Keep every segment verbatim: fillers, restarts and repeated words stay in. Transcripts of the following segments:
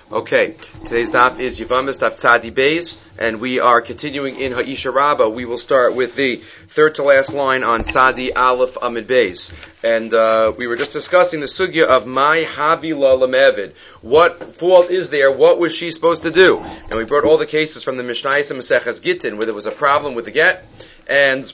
Okay, today's daf is Yevamos daf Tzadi Beis, and we are continuing in Ha'isha Rabbah. We will start with the third to last line on Tzadi Aleph Amid Beis. And uh, we were just discussing the sugya of my Havila Lamevid. What fault is there? What was she supposed to do? And we brought all the cases from the Mishnayos and Maseches Gittin, where there was a problem with the get, and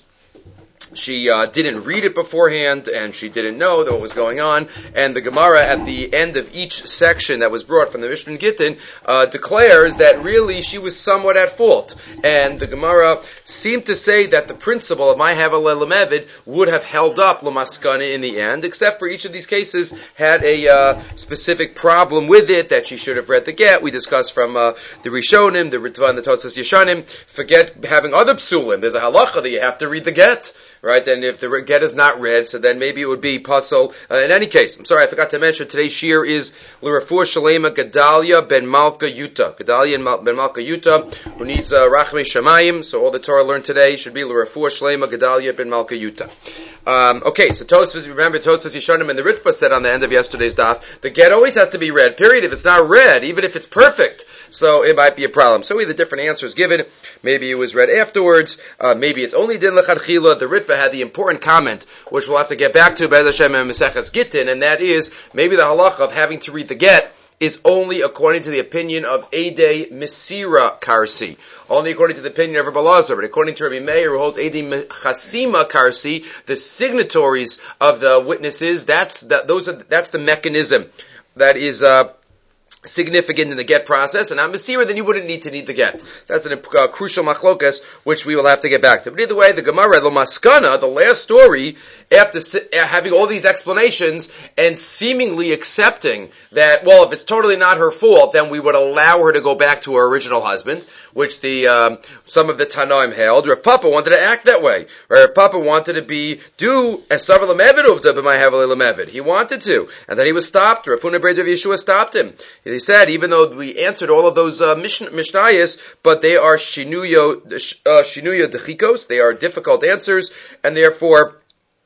she uh, didn't read it beforehand, and she didn't know that what was going on. And the Gemara, at the end of each section that was brought from the Mishnah and Gittin, uh, declares that really she was somewhat at fault. And the Gemara seemed to say that the principle of my Havila Lamevid would have held up Lamaskana in the end, except for each of these cases had a uh, specific problem with it, that she should have read the get. We discussed from uh, the Rishonim, the Ritva, and the Tosfos Yeshanim. Forget having other psulim. There's a halacha that you have to read the get. Right, and if the get is not read, so then maybe it would be puzzle. Uh, in any case, I'm sorry, I forgot to mention, today's shir is L'Rafur Shalema Gedalia ben Malka Yuta. Gedalia ben Malka Yuta, who needs uh, Rachmei Shamayim, so all the Torah learned today should be L'Rafur Shalema Gedalia ben Malka Yuta. Um, okay, so Tosfos, remember Tosfos Yeshanim and the Ritva said on the end of yesterday's daf, the get always has to be read, period. If it's not read, even if it's perfect, so it might be a problem. So we have the different answers given. Maybe it was read afterwards. Uh, maybe it's only din l'chadchila. The Ritva had the important comment, which we'll have to get back to, Be'ez Hashem and Maseches Gittin, and that is maybe the halacha of having to read the get is only according to the opinion of Eidei Mesira Karsi. Only according to the opinion of Rabbi Lazar, but according to Rabbi Meir, who holds Eidei Chasima Karsi, the signatories of the witnesses, that's that, those are that's the mechanism that is uh significant in the get process, and on Mesira, then you wouldn't need to need the get. That's a uh, crucial machlokas, which we will have to get back to. But either way, the Gemara, the Maskana, the last story, after si- having all these explanations and seemingly accepting that, well, if it's totally not her fault, then we would allow her to go back to her original husband, which the um, some of the Tanoim held. Rav Papa wanted to act that way. Rav Papa wanted to be do as Savar Lamevid uvda b'may Havila Lamevid. He wanted to, and then he was stopped. Rav Huna Ber Rav Yeshua stopped him. He said, even though we answered all of those uh, Mishnayos, but they are shinuyo uh, shinuyo dechikos. They are difficult answers, and therefore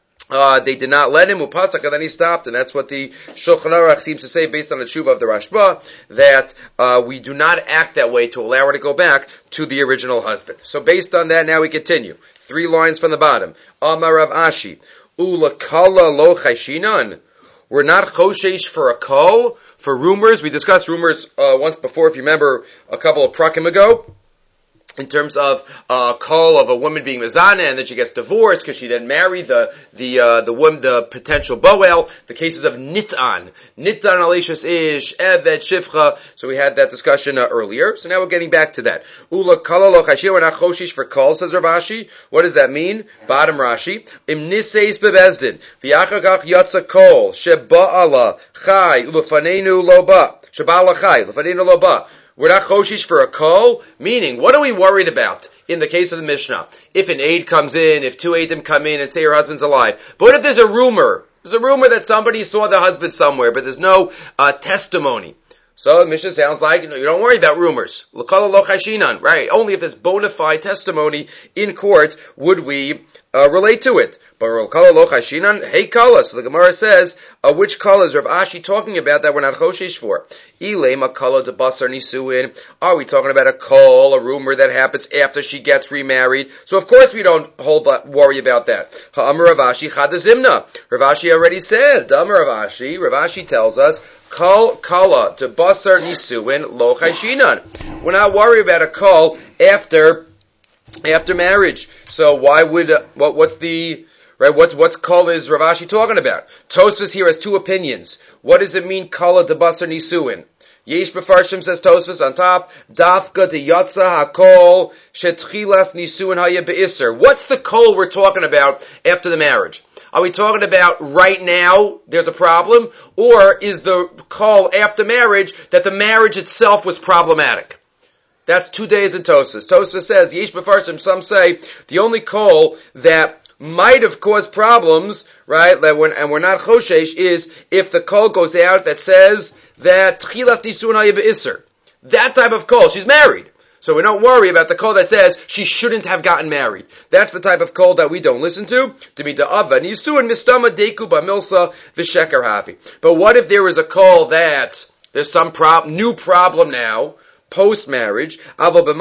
Uh, they did not let him, upasak, and then he stopped, and that's what the Shulchan Aruch seems to say based on the tshuva of the Rashba, that uh, we do not act that way to allow her to go back to the original husband. So based on that, now we continue. Three lines from the bottom. Amar Rav Ashi, ulakala lo chayshinan. We're not choshesh for a kol, for rumors. We discussed rumors uh, once before, if you remember, a couple of prakim ago, in terms of a uh, call of a woman being mezana and then she gets divorced because she then married the the uh, the woman, the potential boel. The cases of nit'an, nit'an alishas ish, eved shifcha. So we had that discussion uh, earlier. So now we're getting back to that. Ula kala lo chashir, we're not choshish for kol, says Rav Ashi. What does that mean? Bottom Rashi. Im niseis bebezdin v'yachakach yatsa kol sheba'ala chai ulefanenu lo ba sheba'ala chai ulefanenu lo ba. We're not choshish for a kol, meaning, what are we worried about in the case of the Mishnah? If an aide comes in, if two aidim come in and say her husband's alive. But what if there's a rumor? There's a rumor that somebody saw the husband somewhere, but there's no uh, testimony. So the Mishnah sounds like, you know, you don't worry about rumors. L'kala lo chashinan, right? Only if there's bona fide testimony in court would we uh, relate to it. But l'kala lo chashinan, hey kala. So the Gemara says, uh, which kala is Rav Ashi talking about that we're not choshish for? Ilema kala de basar nisuin. Are we talking about a kol, a rumor that happens after she gets remarried? So of course we don't hold uh, worry about that. Ha'amar Rav Ashi chadazimna. Rav Ashi already said. Ha'amar Rav Ashi. Rav Ashi tells us, kol kala de basar nisuin lo chayshinan. We're not worried about a kol after after marriage. So why would uh, what? What's the Right, what's, what's kol is Rav Ashi talking about? Tosfos here has two opinions. What does it mean, kala de basar nisuin? Yesh befarshim, says Tosfos on top, dafka de yatsa hakol shetchilas nisuin haya beisser. What's the kol we're talking about after the marriage? Are we talking about right now there's a problem? Or is the kol after marriage that the marriage itself was problematic? That's two days in Tosfos. Tosfos says, Yesh befarshim, some say, the only kol that might have caused problems, right? That when, and we're not choshesh, is if the kol goes out that says that tchilas nisun haya be'isser. That type of kol, she's married. So we don't worry about the kol that says she shouldn't have gotten married. That's the type of kol that we don't listen to. To be the ava nisun mistama deku b'milsa v'sheker havi. But what if there is a kol that There's some prob- new problem now, post-marriage. But if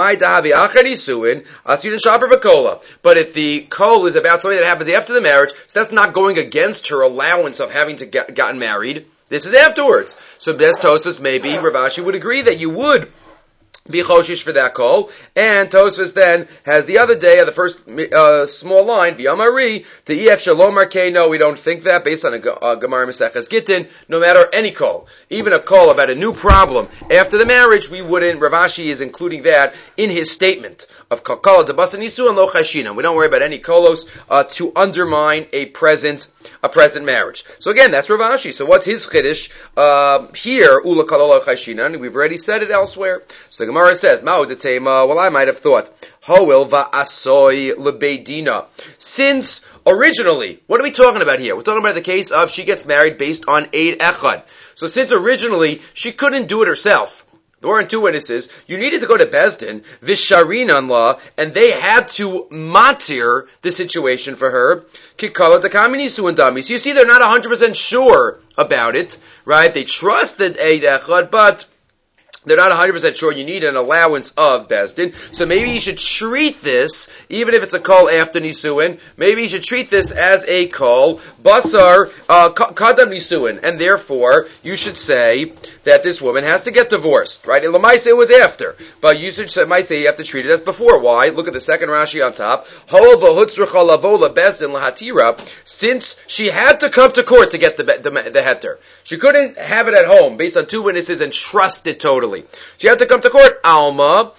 the kol is about something that happens after the marriage, so that's not going against her allowance of having to get gotten married. This is afterwards. So Bes Tosfos, maybe Rav Ashi would agree that you would be choshish for that call, and Tosfos then has the other day of the first uh, small line, v'yamari to ef shalom arkei. No, we don't think that based on a, a Gemara Maseches Gittin. No matter any call, even a call about a new problem after the marriage, we wouldn't. Rav Ashi is including that in his statement of kalkala debasa nisu and lo chashina. We don't worry about any kolos uh, to undermine a present a present marriage. So again, that's Rav Ashi. So what's his chiddush uh, here? Ula kalala chashina, and we've already said it elsewhere. So the Gemara says, Ma'u detema. Well, I might have thought hoil va'asoi lebeidina. Since originally, what are we talking about here? We're talking about the case of she gets married based on Eid Echad. So since originally she couldn't do it herself, there weren't two witnesses, you needed to go to Beis Din, Visharinan law, and they had to matir the situation for her. Kikala takamini suandami. So you see, they're not one hundred percent sure about it, right? They trusted Eid Echad, but they're not one hundred percent sure. You need an allowance of Beis Din. So maybe you should treat this, even if it's a call after Nisuin, maybe you should treat this as a call, Basar, uh, Kadam Nisuin. And therefore, you should say that this woman has to get divorced, right? And Lamaise it was after. But you should, might say you have to treat it as before. Why? Look at the second Rashi on top. Since she had to come to court to get the, the, the heter. She couldn't have it at home based on two witnesses and trust it totally. She had to come to court. Alma,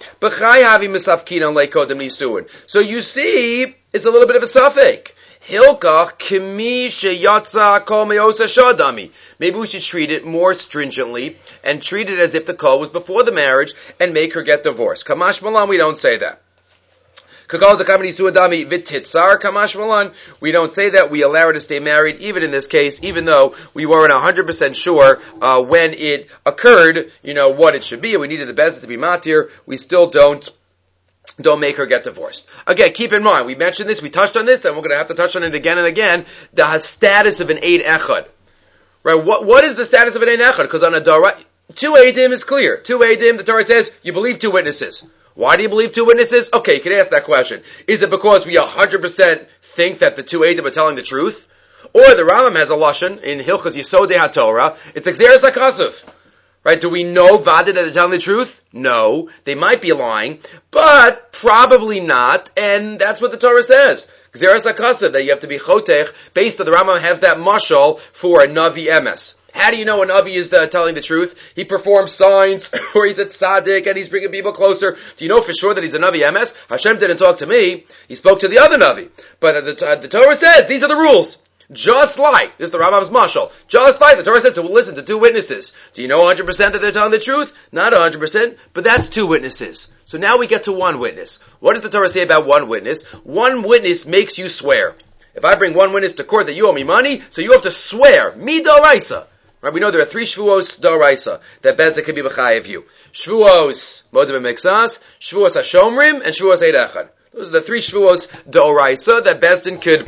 so you see, it's a little bit of a suffix. Hilkach kemi sheyatza kol meosa shadami. Maybe we should treat it more stringently and treat it as if the call was before the marriage and make her get divorced. Kamash malan, we don't say that. Kakal dekamini suadami v'titzar kamash malan. We don't say that. We allow her to stay married, even in this case, even though we weren't one hundred percent sure uh, when it occurred, you know, what it should be, and we needed the bezet to be matir. We still don't Don't make her get divorced. Again, keep in mind, we mentioned this, we touched on this, and we're going to have to touch on it again and again, the status of an Eid Echad. Right, what, what is the status of an Eid Echad? Because on a Dara, two Eidim is clear. Two Eidim, the Torah says, you believe two witnesses. Why do you believe two witnesses? Okay, you can ask that question. Is it because we one hundred percent think that the two Eidim are telling the truth? Or the Rambam has a lashon in Hilchos Yisodei HaTorah, it's Xeris HaKasav. Right? Do we know Vada that they're telling the truth? No. They might be lying, but probably not, and that's what the Torah says. Xeris HaKasav, that you have to be chotech, based on the Rambam has that mashal for a Navi Emes. How do you know a Navi is the, telling the truth? He performs signs, or he's a tzaddik, and he's bringing people closer. Do you know for sure that he's a Navi Emes? Hashem didn't talk to me. He spoke to the other Navi. But the, the Torah says, these are the rules. Just like, this is the Rambam's mashal, just like the Torah says, so we'll listen to two witnesses. Do you know one hundred percent that they're telling the truth? Not one hundred percent, but that's two witnesses. So now we get to one witness. What does the Torah say about one witness? One witness makes you swear. If I bring one witness to court that you owe me money, so you have to swear, mi doraisa. Right, we know there are three shvuos doraisa that Bezek can be b'chayev you. Shvuos modem mixas, shvuos hashomrim, and shvuos eid echad. Those are the three shvuos doraisa that Bezdin could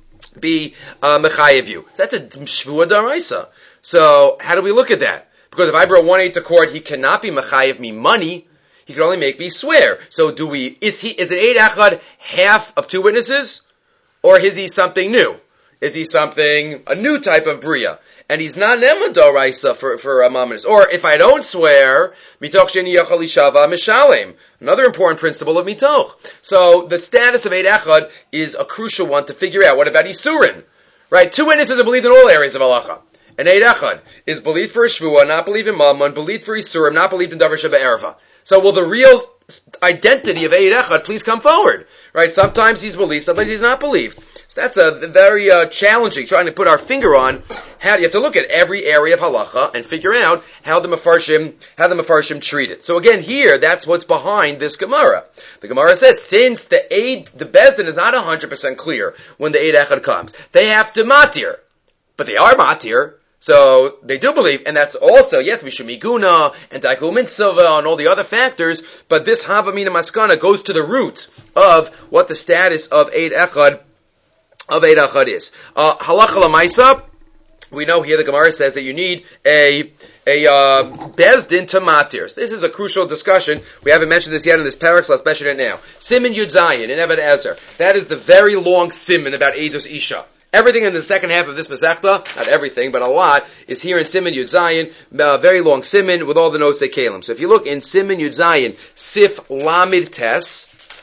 be uh, mechayev you. That's a shvua daraisa. So how do we look at that? Because if I brought one aid to court, he cannot be mechayev me money. He can only make me swear. So do we? Is he? Is an eid echad half of two witnesses, or is he something new? Is he something a new type of bria? And he's not nema daraisa for for a mamonis. Or if I don't swear, mitoch sheni yachal ishava mishalem. Another important principle of mitoch. So the status of Eid Echad is a crucial one to figure out. What about Isurin? Right? Two witnesses are believed in all areas of halacha. An Eid Echad is believed for a shvua, not believed in mammon, believed for Isurim, not believed in davar sheba erva. So will the real identity of Eid Echad please come forward? Right? Sometimes he's believed, sometimes he's not believed. So that's a very uh, challenging, trying to put our finger on how you have to look at every area of halacha and figure out how the Mefarshim, how the Mefarshim treat it. So again, here, that's what's behind this Gemara. The Gemara says, since the Eid, the Bezdin is not one hundred percent clear when the Eid Echad comes, they have to matir. But they are matir. So they do believe, and that's also, yes, Mishumiguna and Daikul Mitzvah and all the other factors, but this Havamina Maskana goes to the root of what the status of Eid Echad of Eid Echad is. Uh, Halacha L'maisa, we know here the Gemara says that you need a a uh, bezdin to matir. This is a crucial discussion. We haven't mentioned this yet in this parak, so let's mention it now. Siman Yud Zayin in Eved Ezer. That is the very long siman about Eidos Isha. Everything in the second half of this Masechta, not everything, but a lot, is here in Siman Yud Zayin, uh, very long siman with all the notes they kalim. So if you look in Siman Yud Zayin, Sif Lamid Tes,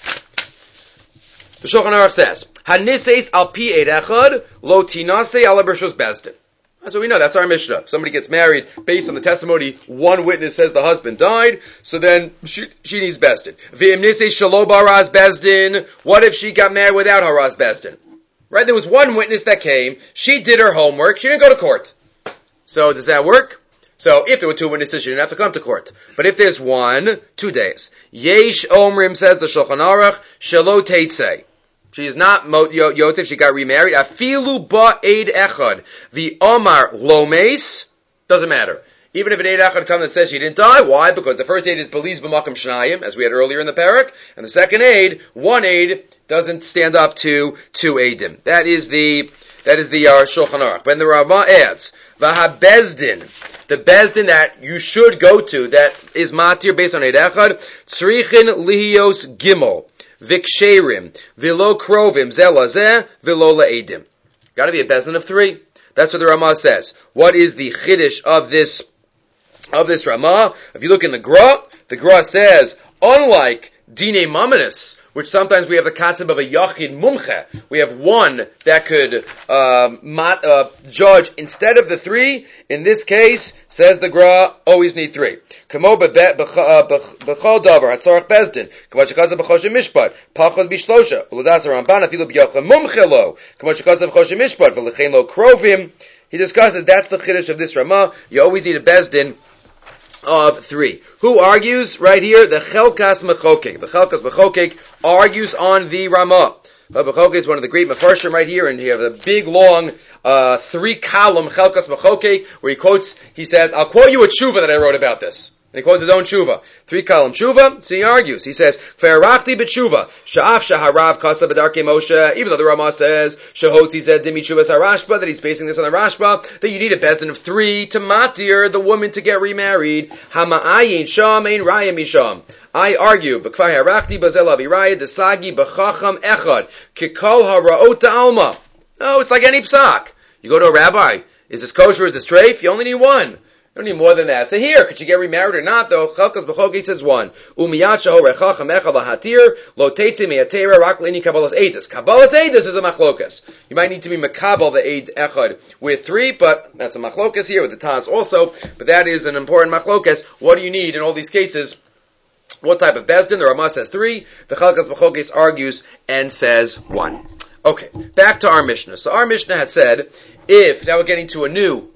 the Shulchan Aruch says, Hanises al pi eid echad, lo tinase ala bershus bezdin. That's what we know. That's our Mishnah. If somebody gets married based on the testimony, one witness says the husband died, so then she, she needs bezdin. V'im nisei shelo baraz bezdin. What if she got married without haraz bezdin? Right? There was one witness that came. She did her homework. She didn't go to court. So does that work? So if there were two witnesses, she didn't have to come to court. But if there's one, two days. Yesh omrim, says the Shulchan Aruch, shelo teitzei. She is not Yotif, she got remarried. Afilu ba eid echad. The Omar lomes, doesn't matter. Even if an eid echad comes and says she didn't die, why? Because the first aid is belize b'makam shnayim, as we had earlier in the parak, and the second aid, one aid, doesn't stand up to two aidim. That is the, that is the uh, Shulchan Aruch. When the Rama adds, Vaha bezdin, the bezdin that you should go to, that is matir based on eid echad, tzrichin lihios gimel. Viksherim, vilo krovim, zelazeh, vilo laedim. Got to be a bezdin of three. That's what the Ramah says. What is the chiddush of this of this Ramah? If you look in the Gra, the Gra says, unlike Dine Mamonis, which sometimes we have the concept of a Yachid Mumche, we have one that could uh, mat, uh, judge instead of the three. In this case, says the Gra, always need three. Kamo b'chol davar hatzorach bezdin. Kamo shekazav b'choshe mishpat. Pachos bishlosha. U'ladas Ramban afilu b'yachid mumche lo. Kamo shekazav b'choshe mishpat. V'lechein lo krovim. He discusses that's the chiddush of this Ramah. You always need a bezdin of three. Who argues right here? The Chelkas Mechokek. The Chelkas Mechokek argues on the Ramah. Mechokek is one of the great Mefarshim right here, and he has a big, long, uh, three-column Chelkas Mechokek, where he quotes, he says, I'll quote you a tshuva that I wrote about this. And he quotes his own tshuva. Three-column tshuva, so he argues. He says, Fe'arachti b'tshuva, sha'af shaharav kasa b'darkei Moshe, even though the Ramah says, Shehotzi zed dimi tshuvas harashba, that he's basing this on the Rashba, that you need a bezdin of three to matir the woman to get remarried. Hama'ayin sham ein raya misham. I argue, v'kvar harachti bazel avirayid, the sagi b'chacham echad, kikol haraot alma. No, it's like any psak. You go to a rabbi, is this kosher, is this treif? You only need one. You don't need more than that. So here, could you get remarried or not? Though Chelkas B'chokek says one. Umiyat sheho rechacham echad lahatir lo teitzi me'atera rak leini kabbalas eidus. Kabbalas eidus is a machlokas. You might need to be mekabel the eid echad with three, but that's a machlokas here with the Taz also. But that is an important machlokas. What do you need in all these cases? What type of bezdin? The Ramah says three. The Chelkas B'chokek argues and says one. Okay, back to our Mishnah. So our Mishnah had said, if now we're getting to a new.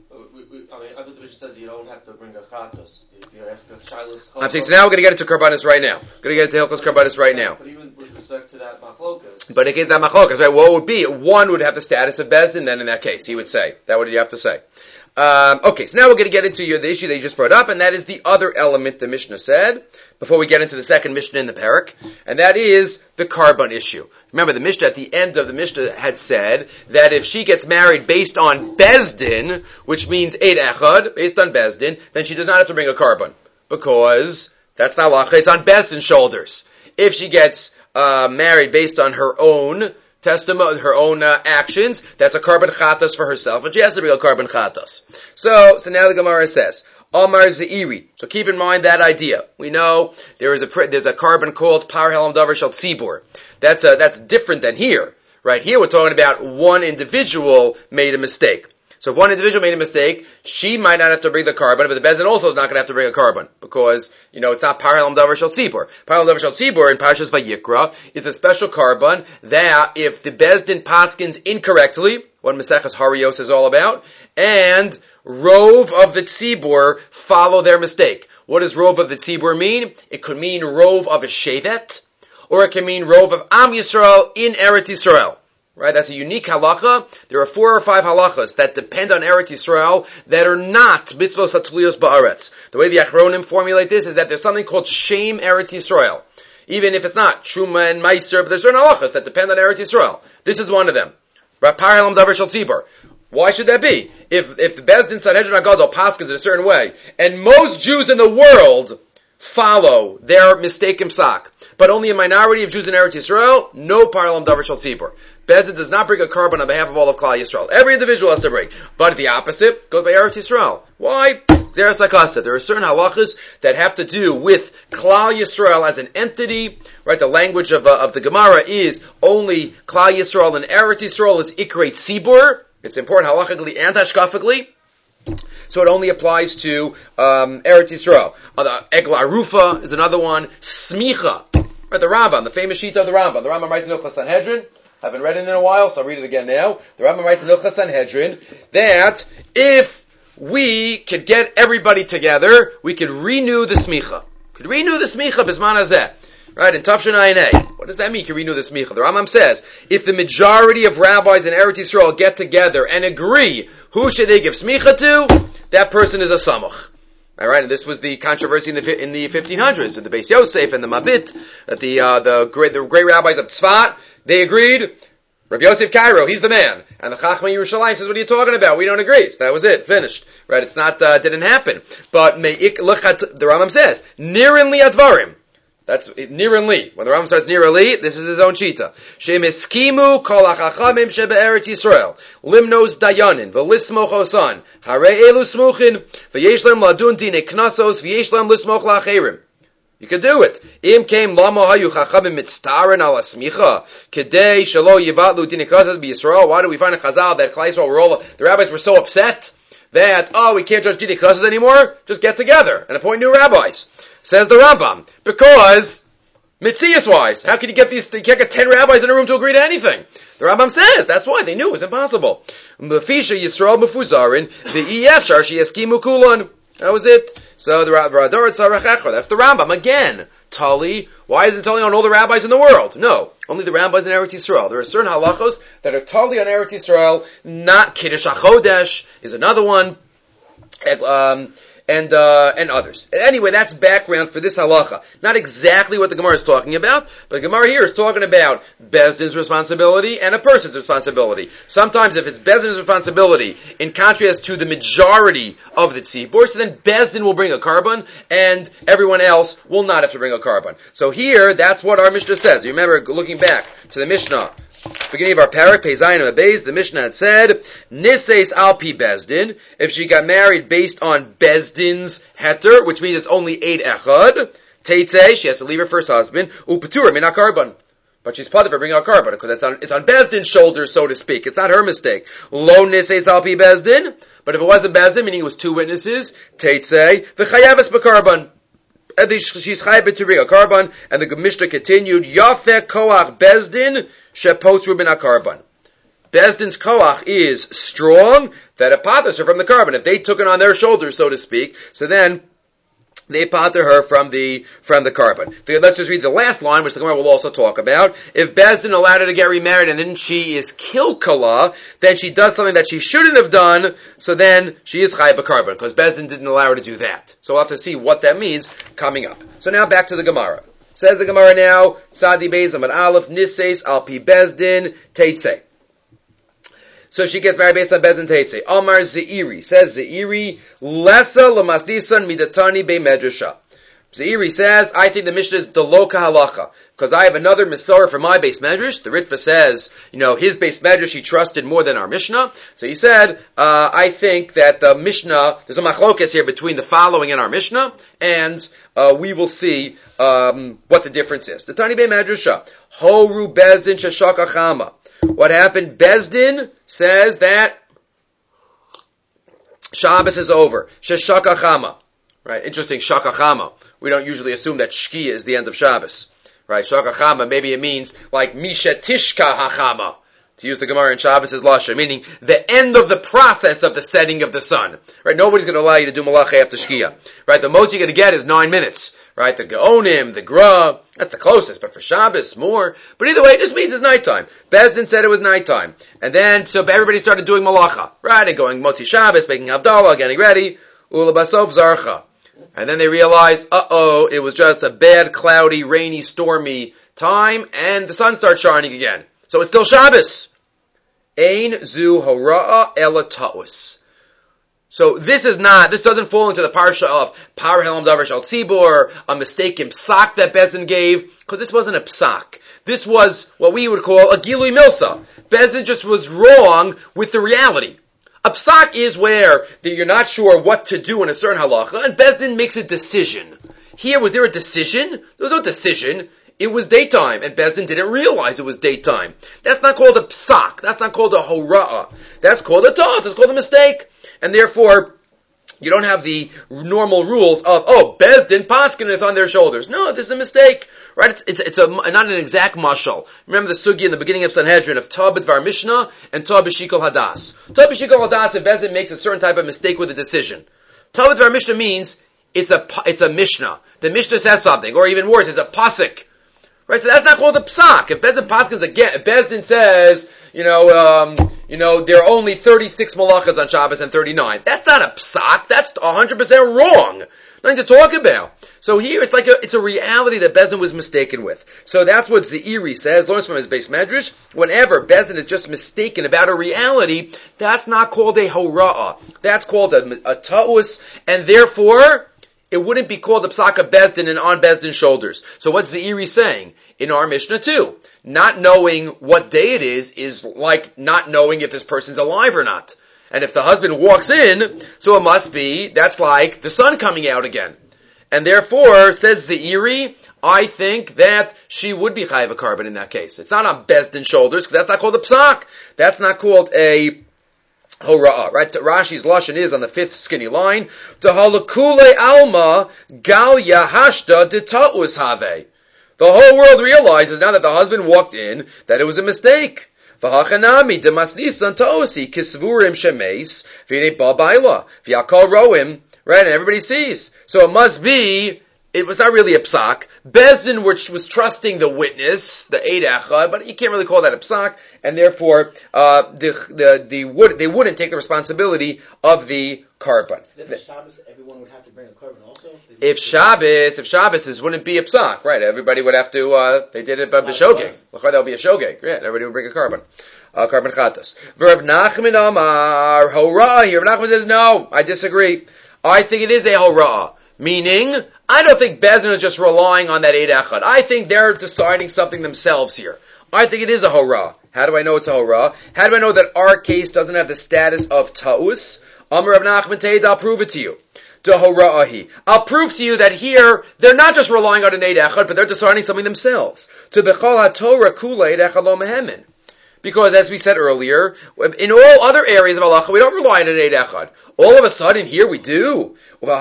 Says you don't have to bring a chatos. If you have to shilas. I'm saying so now we're going to get into karbanis right now. We're going to get into hilchos karbanis right now. But even with respect to that machlokas. But in case that machlokas, right? What would be? One would have the status of bezdin. Then in that case, he would say that. What do you have to say? Um, okay, so now we're going to get into your, the issue that you just brought up, and that is the other element the Mishnah said, before we get into the second Mishnah in the parak, and that is the karban issue. Remember, the Mishnah at the end of the Mishnah had said that if she gets married based on bezdin, which means eid echad, based on bezdin, then she does not have to bring a karban, because that's not halacha, it's on bezdin's shoulders. If she gets uh, married based on her own testimony, her own uh, actions, that's a karban chatas for herself, and she has to bring a karban chatas. So, so now the Gemara says, Amar Zeiri. So keep in mind that idea. We know there is a there's a karban called Par Helam Davar Shel Tzibur. That's a, that's different than here. Right here, we're talking about one individual made a mistake. So if one individual made a mistake, she might not have to bring the karban, but the bezdin also is not going to have to bring a karban because you know it's not Par Helam Davar Shel Tzibur. Par Helam Davar Shel Tzibur in Parshas Vayikra is a special karban that if the bezdin paskins incorrectly, what Maseches Harios is all about, and Rove of the Tzibur follow their mistake. What does Rove of the Tzibur mean? It could mean Rove of a Shevet, or it can mean Rove of Am Yisrael in Eretz Yisrael. Right? That's a unique halacha. There are four or five halachas that depend on Eretz Yisrael that are not mitzvos hatliyos ba'aretz. The way the Achronim formulate this is that there's something called Shem Eretz Yisrael. Even if it's not Truma and Meiser, but there's certain halachas that depend on Eretz Yisrael. This is one of them. Par Helam Davar Shel Tzibur. Why should that be? If if the Bezdin Sanhedrin Agadol passes in a certain way, and most Jews in the world follow their mistaken psak, but only a minority of Jews in Eretz Yisrael, no parlam davar shel tzibur. Bezdin does not bring a carbon on behalf of all of Klal Yisrael. Every individual has to bring. But the opposite goes by Eretz Yisrael. Why? Zeres HaKasa. There are certain halachas that have to do with Klal Yisrael as an entity. Right? The language of, uh, of the Gemara is only Klal Yisrael, and Eretz Yisrael is Ikrei Tzibur. It's important halachically and hashkafically. So it only applies to um, Eretz Yisrael. Uh, Egla Rufa is another one. Smicha. Right? The Rambam, the famous sheet of the Rambam. The Rambam writes in Hilchos Sanhedrin. I haven't read it in a while, so I'll read it again now. The Rambam writes in Hilchos Sanhedrin that if we could get everybody together, we could renew the smicha. Could renew the smicha bisman hazeh. Right, in Tafshin Ayin Hey. What does that mean, can renew the smicha? The Rambam says, if the majority of rabbis in Eretz Yisrael get together and agree who should they give smicha to, that person is a samach. Alright, and this was the controversy in the in the fifteen hundreds, with the Beis Yosef and the Mabit, that the uh, the great the great rabbis of Tzfat, they agreed. Rabbi Yosef Cairo, he's the man. And the Chachma Yerushalayim says, what are you talking about? We don't agree. So that was it. Finished. Right? It's not, uh, didn't happen. But, me'ik lechat, the Rambam says, nirin li advarim. That's, nirin li. When the Rambam says nirin li, this is his own shita. Shem eskimu kol hachachamim shebe Eretz Yisrael. Limnos dayanin, v'lismoch osan. Hare elu smuchin, v'yesh lem ladun dine knasos, v'yesh lem lismoch lacherim. You could do it. Im came lamo hayu chachamim mitztarin ala smicha kedei shelo yivatlu dinikazas b'Yisrael. Why do we find a chazal that Klal Yisrael were all the rabbis were so upset that oh we can't judge dinikazas anymore? Just get together and appoint new rabbis. Says the Rambam, because mitzias wise, how can you get these? You can't get ten rabbis in a room to agree to anything. The Rambam says that's why they knew it was impossible. Mefisha Yisrael mefuzarin v'ef shar sheyaskimu kulan. That was it. So the Rador Tzarachecha, that's the Rambam. Again, Tali, why is it Tali on all the rabbis in the world? No, only the rabbis in Eretz Yisrael. There are certain halachos that are Tali on Eretz Yisrael, not Kiddush HaChodesh is another one, um, and, uh, and others. Anyway, that's background for this halacha. Not exactly what the Gemara is talking about, but the Gemara here is talking about Bezdin's responsibility and a person's responsibility. Sometimes if it's Bezdin's responsibility, in contrast to the majority of the tzibur, so then Bezdin will bring a carbon, and everyone else will not have to bring a carbon. So here, that's what our Mishnah says. You remember, looking back to the Mishnah, beginning of our parak, Peizayin and Abayz, the Mishnah had said, Niseis al pi Bezdin, if she got married based on Bezdin's heter, which means it's only eight echad, Teitzei, she has to leave her first husband, upetura min ha-carbon. But she's part of her bringing a carbon, because it's on, it's on Bezdin's shoulders, so to speak. It's not her mistake. Lo Niseis al pi Bezdin, but if it wasn't Bezdin, meaning it was two witnesses, Teitzei, v'chayavis b'carbon. She's chayav to bring a carbon, and the Mishnah continued, Yafeh koach Bezdin, shepotru bin ha-carbon. Bezdin's koach is strong, that it patters her from the carbon. If they took it on their shoulders, so to speak, so then they pater her from the from the carbon. Let's just read the last line, which the Gemara will also talk about. If Bezdin allowed her to get remarried and then she is kilkala, then she does something that she shouldn't have done, so then she is chayav b'carbon, because Bezdin didn't allow her to do that. So we'll have to see what that means coming up. So now back to the Gemara. Says the Gemara now, Tzadi Beis Amud Aleph, Niseis al pi Bezdin Teitzei. So she gets married based on Bezdin Teitzei. Amar Zeiri, says Zeiri, Lesa l'masnisan midatani be medrasha. Zeiri says, I think the Mishnah is Deloka halacha, because I have another Mesorah for my base medrash. The Ritva says, you know, his base medrash he trusted more than our Mishnah. So he said, uh, I think that the Mishnah, there's a machlokes here between the following and our Mishnah, and uh, we will see um, what the difference is. The Tani be medrasha, Horu Bezdin sheshaka chama. What happened? Bezdin says that Shabbos is over. Sheshaka chama. Right? Interesting, shaka chama. We don't usually assume that Shkia is the end of Shabbos. Right? Shaka chama, maybe it means like Misha Tishka hachama. To use the Gemara in Shabbos as Lashon, meaning the end of the process of the setting of the sun. Right? Nobody's going to allow you to do malacha after Shkia. Right? The most you're going to get is nine minutes. Right? The Geonim, the Gra, that's the closest, but for Shabbos, more. But either way, it just means it's nighttime. Bezdin said it was nighttime. And then, so everybody started doing malacha. Right? And going Motzi Shabbos, making Havdalah, getting ready. Ula Basov Zarcha. And then they realized, uh-oh, it was just a bad, cloudy, rainy, stormy time, and the sun starts shining again. So it's still Shabbos. Ein zu hora'a ela ta'us. So this is not, this doesn't fall into the parsha of par helam davar shal tzibur, a mistaken psak that Bezdin gave, because this wasn't a psak. This was what we would call a gilui milsa. Bezdin just was wrong with the reality. A psak is where you're not sure what to do in a certain halacha, and Bezdin makes a decision. Here, was there a decision? There was no decision. It was daytime, and Bezdin didn't realize it was daytime. That's not called a psak. That's not called a hora'ah. That's called a toth. That's called a mistake. And therefore, you don't have the normal rules of, oh, Bezdin Paskin is on their shoulders. No, this is a mistake. Right? It's, it's, it's a, not an exact mashal. Remember the sugi in the beginning of Sanhedrin of Ta b'dvar Mishnah and Ta b'shikol hadas. Ta b'shikol hadas, if Bezdin makes a certain type of mistake with a decision. Ta b'dvar Mishnah means it's a, it's a Mishnah. The Mishnah says something, or even worse, it's a pasik. Right? So that's not called a psak. If Bezdin Paskin's again, if Bezdin says, you know, um, you know, there are only thirty-six malachas on Shabbos and thirty-nine. That's not a psak. That's one hundred percent wrong. Nothing to talk about. So here it's like a, it's a reality that Bezdin was mistaken with. So that's what Zeiri says, learns from his base medrash. Whenever Bezdin is just mistaken about a reality, that's not called a hora'ah. That's called a, a ta'us, and therefore, it wouldn't be called a psak of Bezdin and on Bezdin's shoulders. So what's Zeiri saying? In our Mishnah too. Not knowing what day it is is like not knowing if this person's alive or not. And if the husband walks in, so it must be, that's like the sun coming out again. And therefore, says Zeiri, I think that she would be chayiv a carbon in that case. It's not on Bezdin's shoulders, because that's not called a psak. That's not called a hora'ah, right? Rashi's lashon is on the fifth skinny line. Dehalakule alma gal yahashta de ta'us have. The whole world realizes now that the husband walked in that it was a mistake. V'hachanami demasnisan ta'osi kisvurim shemeis v'nei ba ba'ila v'yakal roim, right? And everybody sees. So it must be. It was not really a psak. Bezdin, which was trusting the witness, the Eid Echad, but you can't really call that a psak, and therefore uh, the the the would they wouldn't take the responsibility of the carbon. If Shabbos, everyone would have to bring a carbon also. If Shabbos, if Shabbos, this wouldn't be a psak, right? Everybody would have to. Uh, they did it by b'shogeg. That would be a shogeg. Yeah, everybody would bring a carbon. Uh, carbon chatas. Rav Nachman Amar Hora'ah. Here, Rav Nachman says no. I disagree. I think it is a hora'ah. Meaning, I don't think Bezdin is just relying on that Eid Echad. I think they're deciding something themselves here. I think it is a hora'ah. How do I know it's a hora'ah? How do I know that our case doesn't have the status of ta'us? Amar Rav Nachman Teid, I'll prove it to you. To hora'ahi. I'll prove to you that here, they're not just relying on an Eid Echad, but they're deciding something themselves. To bechol haTorah kula Eid Echad lo mehemin. Because, as we said earlier, in all other areas of halacha, we don't rely on an Eid Echad. All of a sudden, here we do.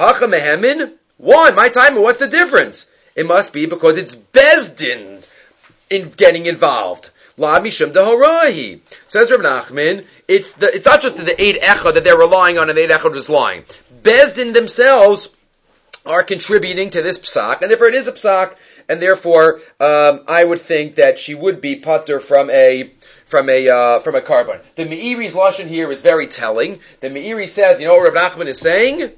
Why? My time, what's the difference? It must be because it's Bezdin in getting involved. La mishum dehorahi. Says Rav Nachman, it's the, it's not just the Eid Echad that they're relying on, and the Eid Echad was lying. Bezdin themselves are contributing to this psak, and therefore it is a psak, and therefore um, I would think that she would be patur from a from a uh, from a carbon. The Meiri's lashon here is very telling. The Meiri says, you know what Rav Nachman is saying?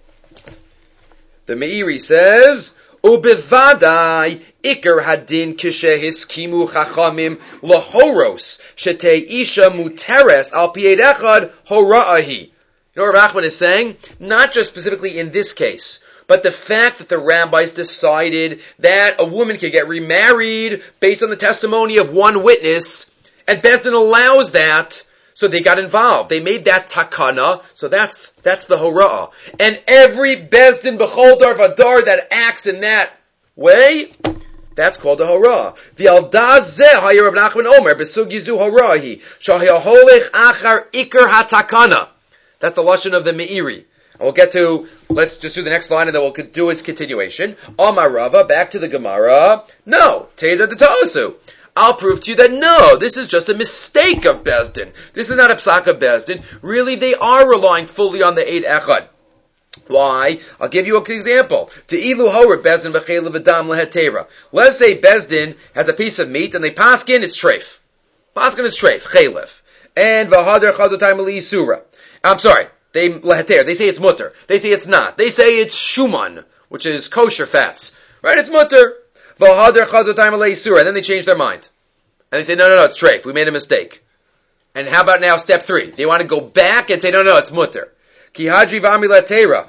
The Meiri says, Ubevadai ikar hadin kishe hiskimu chachamim lahoros shetei isha muteres al pi Eid Echad hora'ahi. You know what Rav Nachman is saying? Not just specifically in this case, but the fact that the rabbis decided that a woman could get remarried based on the testimony of one witness, and Bezdin allows that, so they got involved. They made that takana, so that's that's the hora'ah. And every Bezdin b'chol dar v'dar that acts in that way, that's called a hora'ah. V'yaldaz zeh hayir Rav Nachman Omer b'sug yizu hora'ahi shahiyaholech achar ikar hatakana. That's the lashon of the Meiri. And we'll get to, let's just do the next line and then we'll do its continuation. Amar Rava, back to the Gemara. No, Teda de Ta'osu. I'll prove to you that no, this is just a mistake of Bezdin. This is not a psak of Bezdin. Really, they are relying fully on the Eid Echad. Why? I'll give you an example. To ilu howard Bezdin v'chelev v'dam lehetera. Let's say Bezdin has a piece of meat and they paskin, it's treif. Paskin is treif, chelev. And v'hader chadotayim li'isura. I'm sorry, they leheter. They say it's mutter. They say it's not. They say it's shuman, which is kosher fats. Right? It's mutter. And then they change their mind. And they say, no, no, no, it's treif. We made a mistake. And how about now step three? They want to go back and say, no, no, it's mutter. Ki hadri v'ami latera.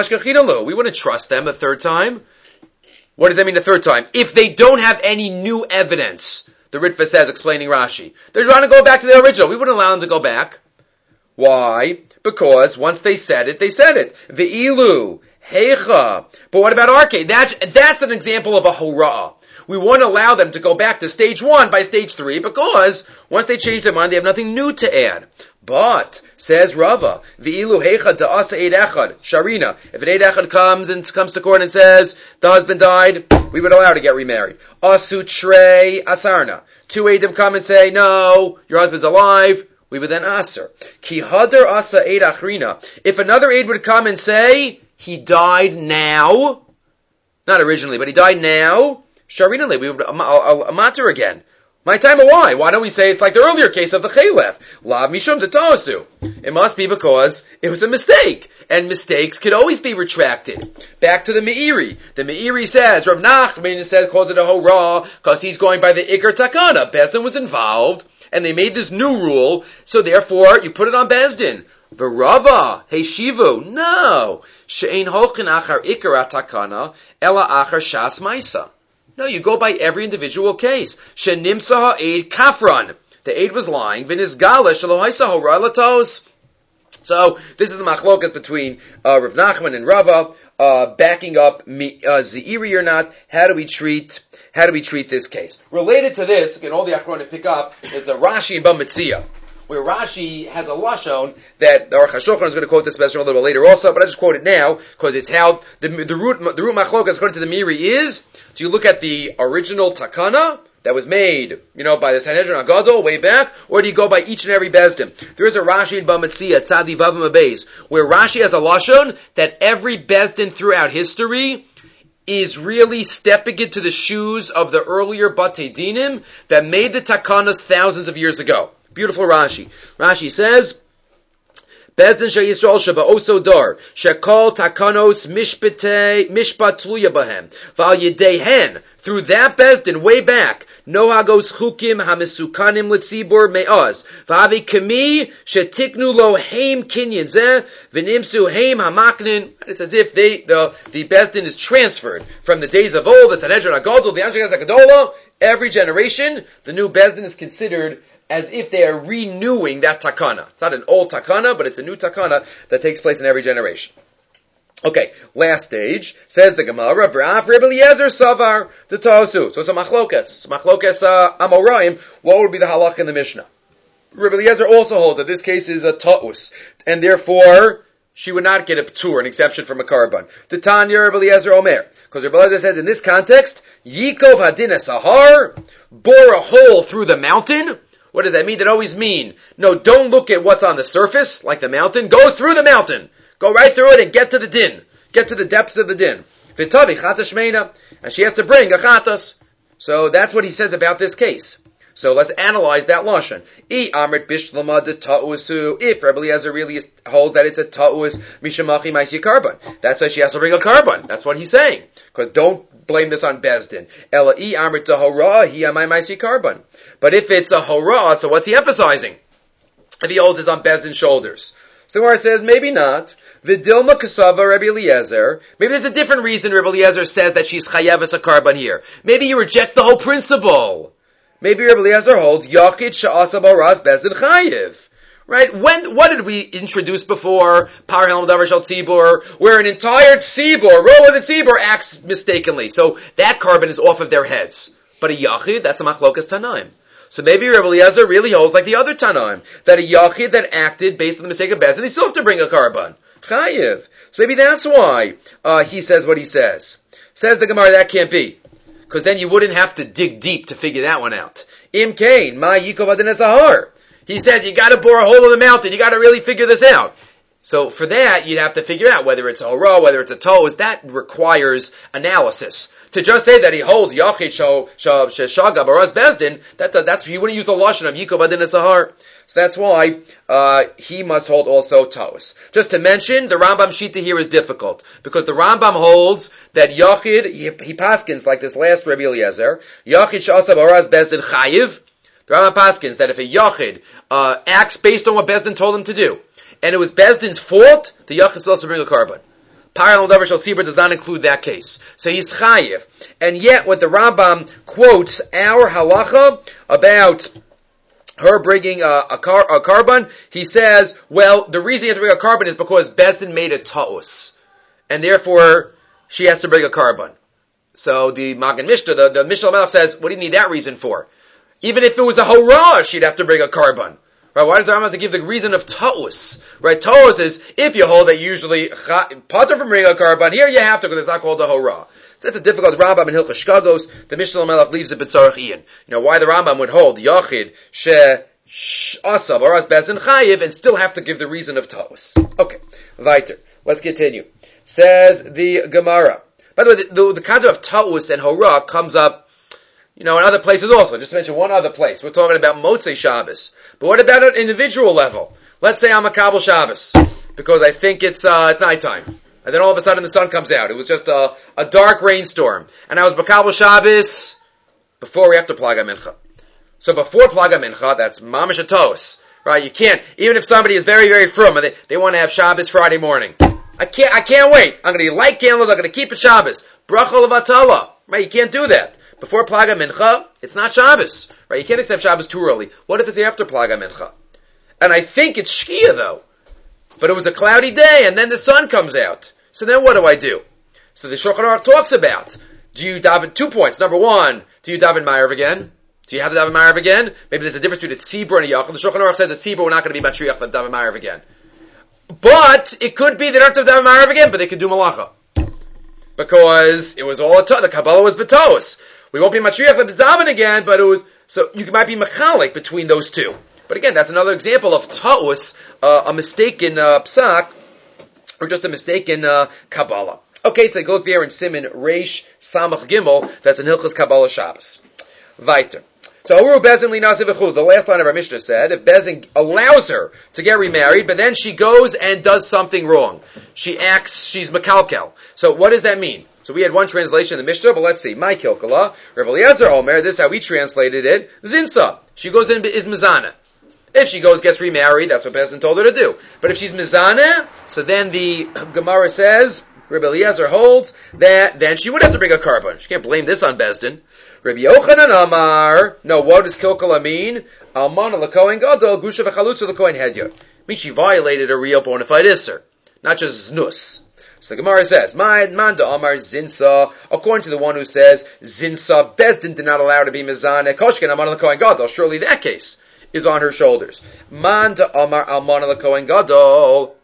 We wouldn't trust them a third time. What does that mean a third time? If they don't have any new evidence, the Ritva says, explaining Rashi, they're trying to go back to the original. We wouldn't allow them to go back. Why? Because once they said it, they said it. Ve'ilu, heicha. But what about our case? That, that's an example of a hora'ah. We won't allow them to go back to stage one by stage three because once they change their mind, they have nothing new to add. But, says Rava, V'ilu heicha da'asa eid echad, sharina. If an eid echad comes and comes to court and says, the husband died, we would allow her to get remarried. Asu trei asarna. Two eidim come and say, no, your husband's alive, we would then asr. Ki hadar asa eid achrina. If another aid would come and say, he died now, not originally, but he died now, sharinale, we would a matter again. My time of why? Why don't we say it's like the earlier case of the Chalef? Lav mishum tatasu. It must be because it was a mistake. And mistakes could always be retracted. Back to the Meiri. The Meiri says, Rav Nachman says, calls it a horah, because he's going by the Iker Takana. Bezdin was involved, and they made this new rule, so therefore, you put it on Bezdin. V'rava, hey Shivu, no. She'ein holchin achar Iker Takana, ela achar Shas Maisa. No, you go by every individual case. Shenimsa ha'ed kafran. The aid was lying. V'nizgala shalohaisa hora latos. So, this is the machlokas between uh, Rav Nachman and Rava, uh, backing up uh, Zeiri or not. How do we treat, how do we treat this case? Related to this, again, all the Achronim pick up, is a Rashi and Bamitzia, where Rashi has a lashon that the Aruch HaShulchan is going to quote this special a little bit later also, but I just quote it now, because it's how, the, the root, the root machlokas according to the Miri is, do you look at the original takana that was made, you know, by the Sanhedrin Agadol way back, or do you go by each and every Bezdin? There is a Rashi in Bamitzia, Tzadi Vavam Abeis, where Rashi has a lashon that every Bezdin throughout history is really stepping into the shoes of the earlier Batei Dinim that made the takanas thousands of years ago. Beautiful Rashi. Rashi says, Bezdin she Yisrael sheba oso dar shekol takanos mishpate mishpat tluya bahem v'al yedehen through that Bezdin way back nohagos chukim hamisukanim litzibur me'az v'avi kami shetiknu lo heim kinyan zeh v'nimsu heim hamaknin. It's as if they the the Bezdin is transferred from the days of old, the Sanhedrin Agadol, the Anshe Hakadola. Every generation, the new Bezdin is considered as if they are renewing that takana. It's not an old takana, but it's a new takana that takes place in every generation. Okay, last stage, says the Gemara, V'ra'af Rebbe Eliezer Savar T'tosu. So it's a machlokas. It's a machlokas uh, Amoraim. What would be the halach in the Mishnah? Rebbe Eliezer also holds that this case is a ta'us, and therefore, she would not get a p'tur, an exception from a karban. Titanya Rebbe Eliezer Omer. Because Rebbe Eliezer says in this context, Yikov Hadin Sahar, bore a hole through the mountain. What does that mean? That always mean, no, don't look at what's on the surface, like the mountain. Go through the mountain. Go right through it and get to the din. Get to the depths of the din. V'tavi chatash meina. And she has to bring a chatas. So that's what he says about this case. So let's analyze that lashon. I amrit bishlama de ta'usu. If Rebbe Eliezer really holds that it's a ta'us, mishamachi ma'isi karban. That's why she has to bring a karban. That's what he's saying. Because don't blame this on Bezdin. Ela I amrit tahora hi amai ma'isi karban. But if it's a hora, so what's he emphasizing? If he holds this on Bezdin's shoulders. So where it says, maybe not. Vidilma kasava Rebbe Eliezer. Maybe there's a different reason Rebbe Eliezer says that she's chayev a karban here. Maybe you reject the whole principle. Maybe Rebbe Eliezer holds Yachid Sha'asa Baraz Bezdin Chayiv. Right? When, what did we introduce before? Par Helm Davar Shal Tzibur, where an entire Tzibur, row of the Tzibur acts mistakenly. So that carbon is off of their heads. But a Yachid, that's a Machlokas Tanaim. So maybe Rebbe Eliezer really holds like the other Tanaim, that a Yachid that acted based on the mistake of Bezdin, they still have to bring a carbon. Chayiv. So maybe that's why, uh, he says what he says. Says the Gemara, that can't be. Because then you wouldn't have to dig deep to figure that one out. Im Kain, Ma Yikov Adin Sahar. He says you gotta bore a hole in the mountain, you gotta really figure this out. So for that, you'd have to figure out whether it's a hora, whether it's a toes. That requires analysis. To just say that he holds Yachid Shaga Baraz Bezdin, that, that's, you wouldn't use the lashon of Yikov Adin Sahar. So that's why, uh, he must hold also toes. Just to mention, the Rambam Shita here is difficult. Because the Rambam holds that Yachid, he, he paskins like this last Rebbe Eliezer, Yachid Sha'asa Baraz Bezdin Chayiv. The Rambam paskins that if a Yachid uh, acts based on what Bezdin told him to do, and it was Bezdin's fault, the Yachid still has to bring a carbon. Parallel Davar Shal Tzibur does not include that case. So he's chayiv. And yet, when the Rambam quotes our halacha about her bringing a, a, car, a carbon, he says, well, the reason you have to bring a carbon is because Bezdin made a ta'us. And therefore, she has to bring a carbon. So the Magen Mishnah, the, the Mishnah Melech says, what do you need that reason for? Even if it was a hurrah, she'd have to bring a carbon. Right? Why does the Rambam have to give the reason of ta'us? Right? Ta'us is, if you hold that usually, pater from bringing a carbon, here you have to, because it's not called a hurrah. So that's a difficult Rambam in Hilchos Shkagos. The Mishnah Melech leaves it b'tzarech iyan. You know, why the Rambam would hold Yachid, she, asab, or as bezin chayiv, and still have to give the reason of ta'us. Okay. Weiter. Let's continue. Says the Gemara. By the way, the, the, the concept of ta'us and hurrah comes up, you know, in other places also. Just to mention one other place. We're talking about Motzei Shabbos. But what about an individual level? Let's say I'm a Kabul Shabbos, because I think it's, uh, it's nighttime. And then all of a sudden the sun comes out. It was just a, a dark rainstorm. And I was Bakabul Shabbos before we have to Plaga Mincha. So before Plaga Mincha, that's Mamish Atos. Right? You can't, even if somebody is very, very frum, and they, they want to have Shabbos Friday morning. I can't, I can't wait. I'm going to light candles, I'm going to keep it Shabbos. Bracha Levatala. Right? You can't do that. Before Plaga Mincha, it's not Shabbos. Right? You can't accept Shabbos too early. What if it's after Plaga Mincha? And I think it's Shkia though. But it was a cloudy day, and then the sun comes out. So then what do I do? So the Shulchan Aruch talks about, do you daven, two points. Number one, do you daven Ma'ariv again? Do you have to daven Ma'ariv again? Maybe there's a difference between a tzibur and a yachid. The Shulchan Aruch says that tzibur we're not going to be matriach for daven Ma'ariv again. But it could be they don't have to daven Ma'ariv again, but they could do malacha. Because it was all a to- the Kabbalah was betos. We won't be matriach for the daven again, but it was, so you might be mechalik between those two. But again, that's another example of ta'us, uh, a mistaken uh, psak, or just a mistaken uh, Kabbalah. Okay, so go there in Siman Reish Samach Gimel, that's in Hilchos Kabbalah Shabbos. Weiter. So Uru Bezin Li Nasi V'chu, the last line of our Mishnah said, if Bezin allows her to get remarried, but then she goes and does something wrong. She acts, she's Mekalkel. So what does that mean? So we had one translation in the Mishnah, but let's see. My Kilkala, Rav Eliezer Omer, this is how we translated it, Zinsa. She goes in, is Mizana. If she goes, gets remarried, that's what Bezdin told her to do. But if she's mizaneh, so then the Gemara says, Rabbi Eliezer holds, that then she would have to bring a carbon. She can't blame this on Bezdin. Rabbi Yochanan Amar, no, what does Kilkala mean? Almana l'kohen gadol, gusha v'chalutza l'kohen hedya. Means she violated a real bona fide isser, not just znus. So the Gemara says, Man da Amar Zinsa, according to the one who says, Zinsa, Bezdin did not allow her to be mizaneh, koshken almana l'kohen gadol, surely that case is on her shoulders. Man to Amar Almana l'Kohen Gadol.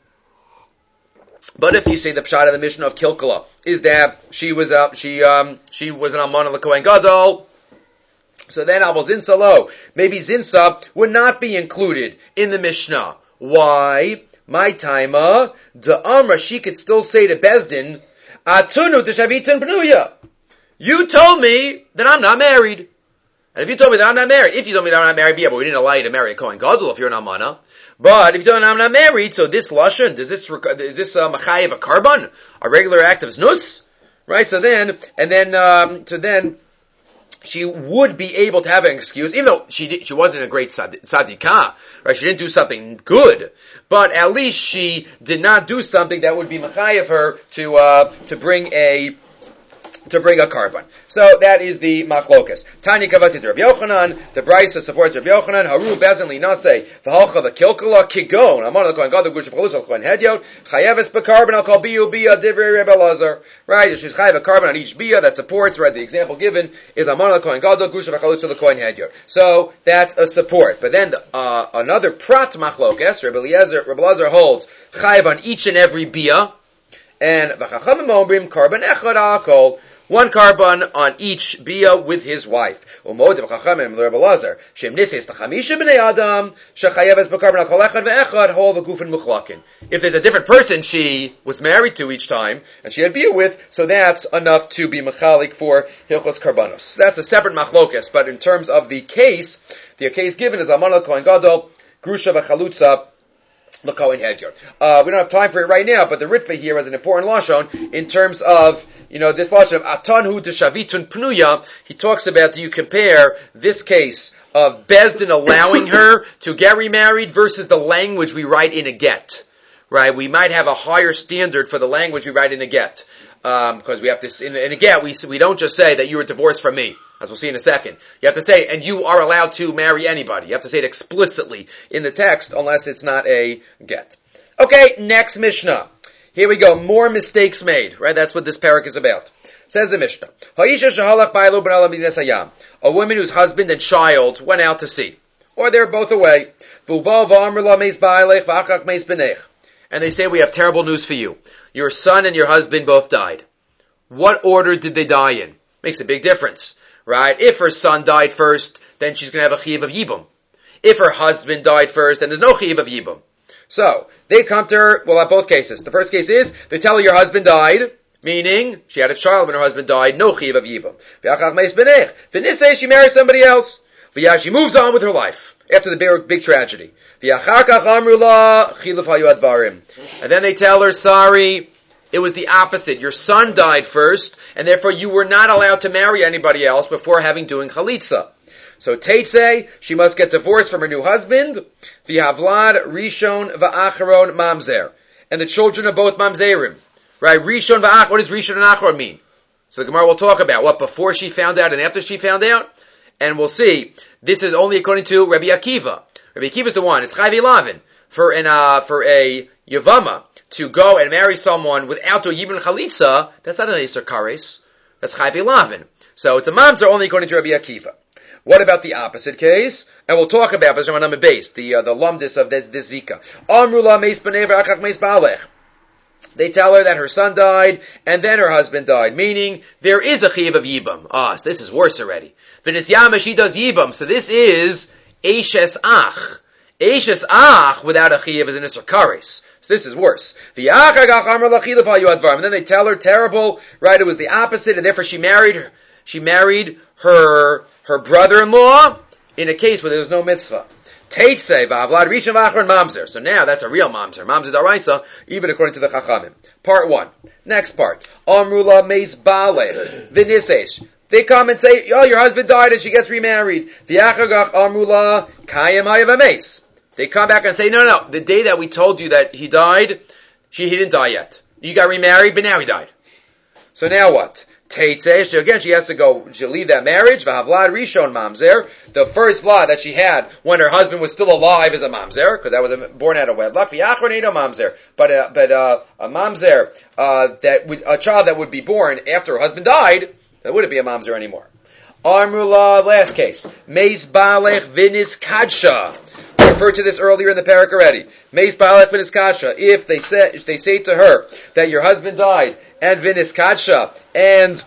But if you say the pshat of the Mishnah of Kilkala is that she was uh, she um she was an Almana l'Kohen Gadol, so then Abel Zinsa lo, maybe Zinsa would not be included in the Mishnah. Why? My taima the Amra, she could still say to Bezdin, Atunu t'shavitun pnuya. You told me that I'm not married. And if you told me that I'm not married, if you told me that I'm not married, yeah, but we didn't allow you to marry a Kohen Gadol if you're an Almana. But if you told me I'm not married, so this Lashon, does this, is this uh, Machayev a carbon? A regular act of Znus? Right? So then, and then, um, so then, she would be able to have an excuse, even though she did, she wasn't a great tzadikah, right? She didn't do something good, but at least she did not do something that would be Machayev her to, uh, to bring a, to bring a carbon. So that is the machlokas. Tanya kavatzit Rav Yochanan, the Brisa supports Rav Yochanan, Haru bezin linase, v'halcha v'kilkala kigon, amon l'kohen gadol gush v'chalus l'kohen hedyot, chayeves b'carbon al kol biyu biya divrei Rebbe Elazar. Right, she's chayev a carbon on each biya that supports, right, the example given is amon l'kohen gadol gush v'chalus l'kohen hedyot. So that's a support. But then uh, another prat machlokas, Rebbe Elazar, Rebbe Elazar holds chayev on each and every biya, and v'chachamim omrim carbon echad akol, one carbon on each bia with his wife. If there's a different person she was married to each time, and she had bia with, so that's enough to be mechalik for Hilchos Karbanos. That's a separate machlokas, but in terms of the case, the case given is Almana l'Kohen Gadol, Grusha v'Chalutza, the Kohen Hedyot. Uh, we don't have time for it right now, but the Ritva here has an important lashon in terms of, you know, this lashon of Atanhu to Shavitun Pnuya. He talks about, do you compare this case of Bezdin allowing her to get remarried versus the language we write in a get. Right? We might have a higher standard for the language we write in a get. Um, because we have to, in, in a get, we, we don't just say that you were divorced from me, as we'll see in a second. You have to say, and you are allowed to marry anybody. You have to say it explicitly in the text, unless it's not a get. Okay, next Mishnah. Here we go. More mistakes made, right? That's what this parak is about. Says the Mishnah. A woman whose husband and child went out to sea. Or they're both away. And they say, we have terrible news for you. Your son and your husband both died. What order did they die in? Makes a big difference, right? If her son died first, then she's going to have a chiyuv of yibum. If her husband died first, then there's no chiyuv of yibum. So, they come to her, well, at both cases. The first case is, they tell her your husband died, meaning, she had a child when her husband died, no chiyuv of yibum. V'nisei, she marries somebody else. She moves on with her life, after the big, big tragedy. And then they tell her, sorry, it was the opposite. Your son died first, and therefore you were not allowed to marry anybody else before having doing chalitza. So Teitze, she must get divorced from her new husband. V'havlad Rishon v'acharon mamzer. And the children are both mamzerim. Right? Rishon v'ach, what does Rishon and Acharon mean? So the Gemara will talk about what before she found out and after she found out. And we'll see, this is only according to Rabbi Akiva. Rabbi Akiva is the one, it's Chayv Lavin. For an, uh, for a Yavama to go and marry someone without doing Yibum Chalitza, that's not an Eser Kares. That's Chayv Lavin. So it's a mamzer only according to Rabbi Akiva. What about the opposite case? And we'll talk about this on the base, the uh, the lumdis of this, this zika. Amrula meis b'nei v'achach meis ba'alech. They tell her that her son died and then her husband died, meaning there is a chiyuv of yibum. Ah, so this is worse already. V'nisyama, she does yibum, so this is Eishes Ach. Eishes Ach without a chiyuv is an Isser Kares. So this is worse. And then they tell her, terrible, right, it was the opposite, and therefore she married, she married her, her brother-in-law in a case where there was no mitzvah. Teitze v'avlad rishon v'achron mamzer. So now that's a real mamzer. Mamzer daraisa, even according to the Chachamim. Part one. Next part. Amrula meis ba'alech v'nisesh. They come and say, oh, your husband died and she gets remarried. V'yachagach amrula kayem hayav ames. They come back and say, no, no, the day that we told you that he died, she, he didn't die yet. You got remarried, but now he died. So now what? Teitze, again, she has to go, she'll leave that marriage, v'havlad rishon mamzer, the first vlad that she had when her husband was still alive is a mamzer, because that was a, born out of wedlock, v'yachron ain't a mamzer, but a, but a, a mamzer, uh, that would, a child that would be born after her husband died, that wouldn't be a mamzer anymore. Amrula, last case, meis balech vinis kadsha. We referred to this earlier in the parak already. Meis balech vinis kadsha. If they say, if they say to her that your husband died, and vinis kadsha, and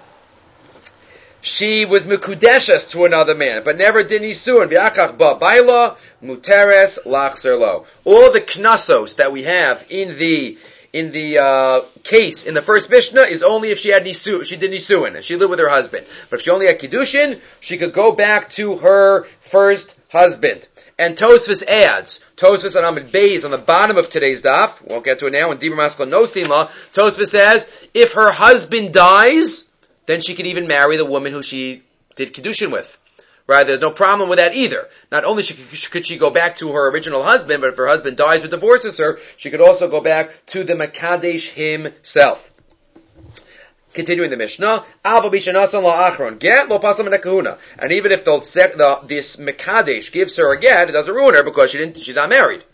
she was mekudeshes to another man, but never did nisuin. V'achach ba baila muteres lachzer lo. All the knasos that we have in the in the uh, case in the first Mishnah is only if she had nisu, she did nisuin, and she lived with her husband. But if she only had kiddushin, she could go back to her first husband. And Tosfos adds, Tosfos on Amid Beis on the bottom of today's daf, won't get to it now, in Dibur Maskal Nosin Law, Tosfos says, if her husband dies, then she could even marry the woman who she did kiddushin with. Right? There's no problem with that either. Not only could she go back to her original husband, but if her husband dies or divorces her, she could also go back to the Mekadesh himself. Continuing the Mishnah, get lo pasam nekahuna, and even if the, the this Mekadesh gives her a get, it doesn't ruin her because she didn't. She's not married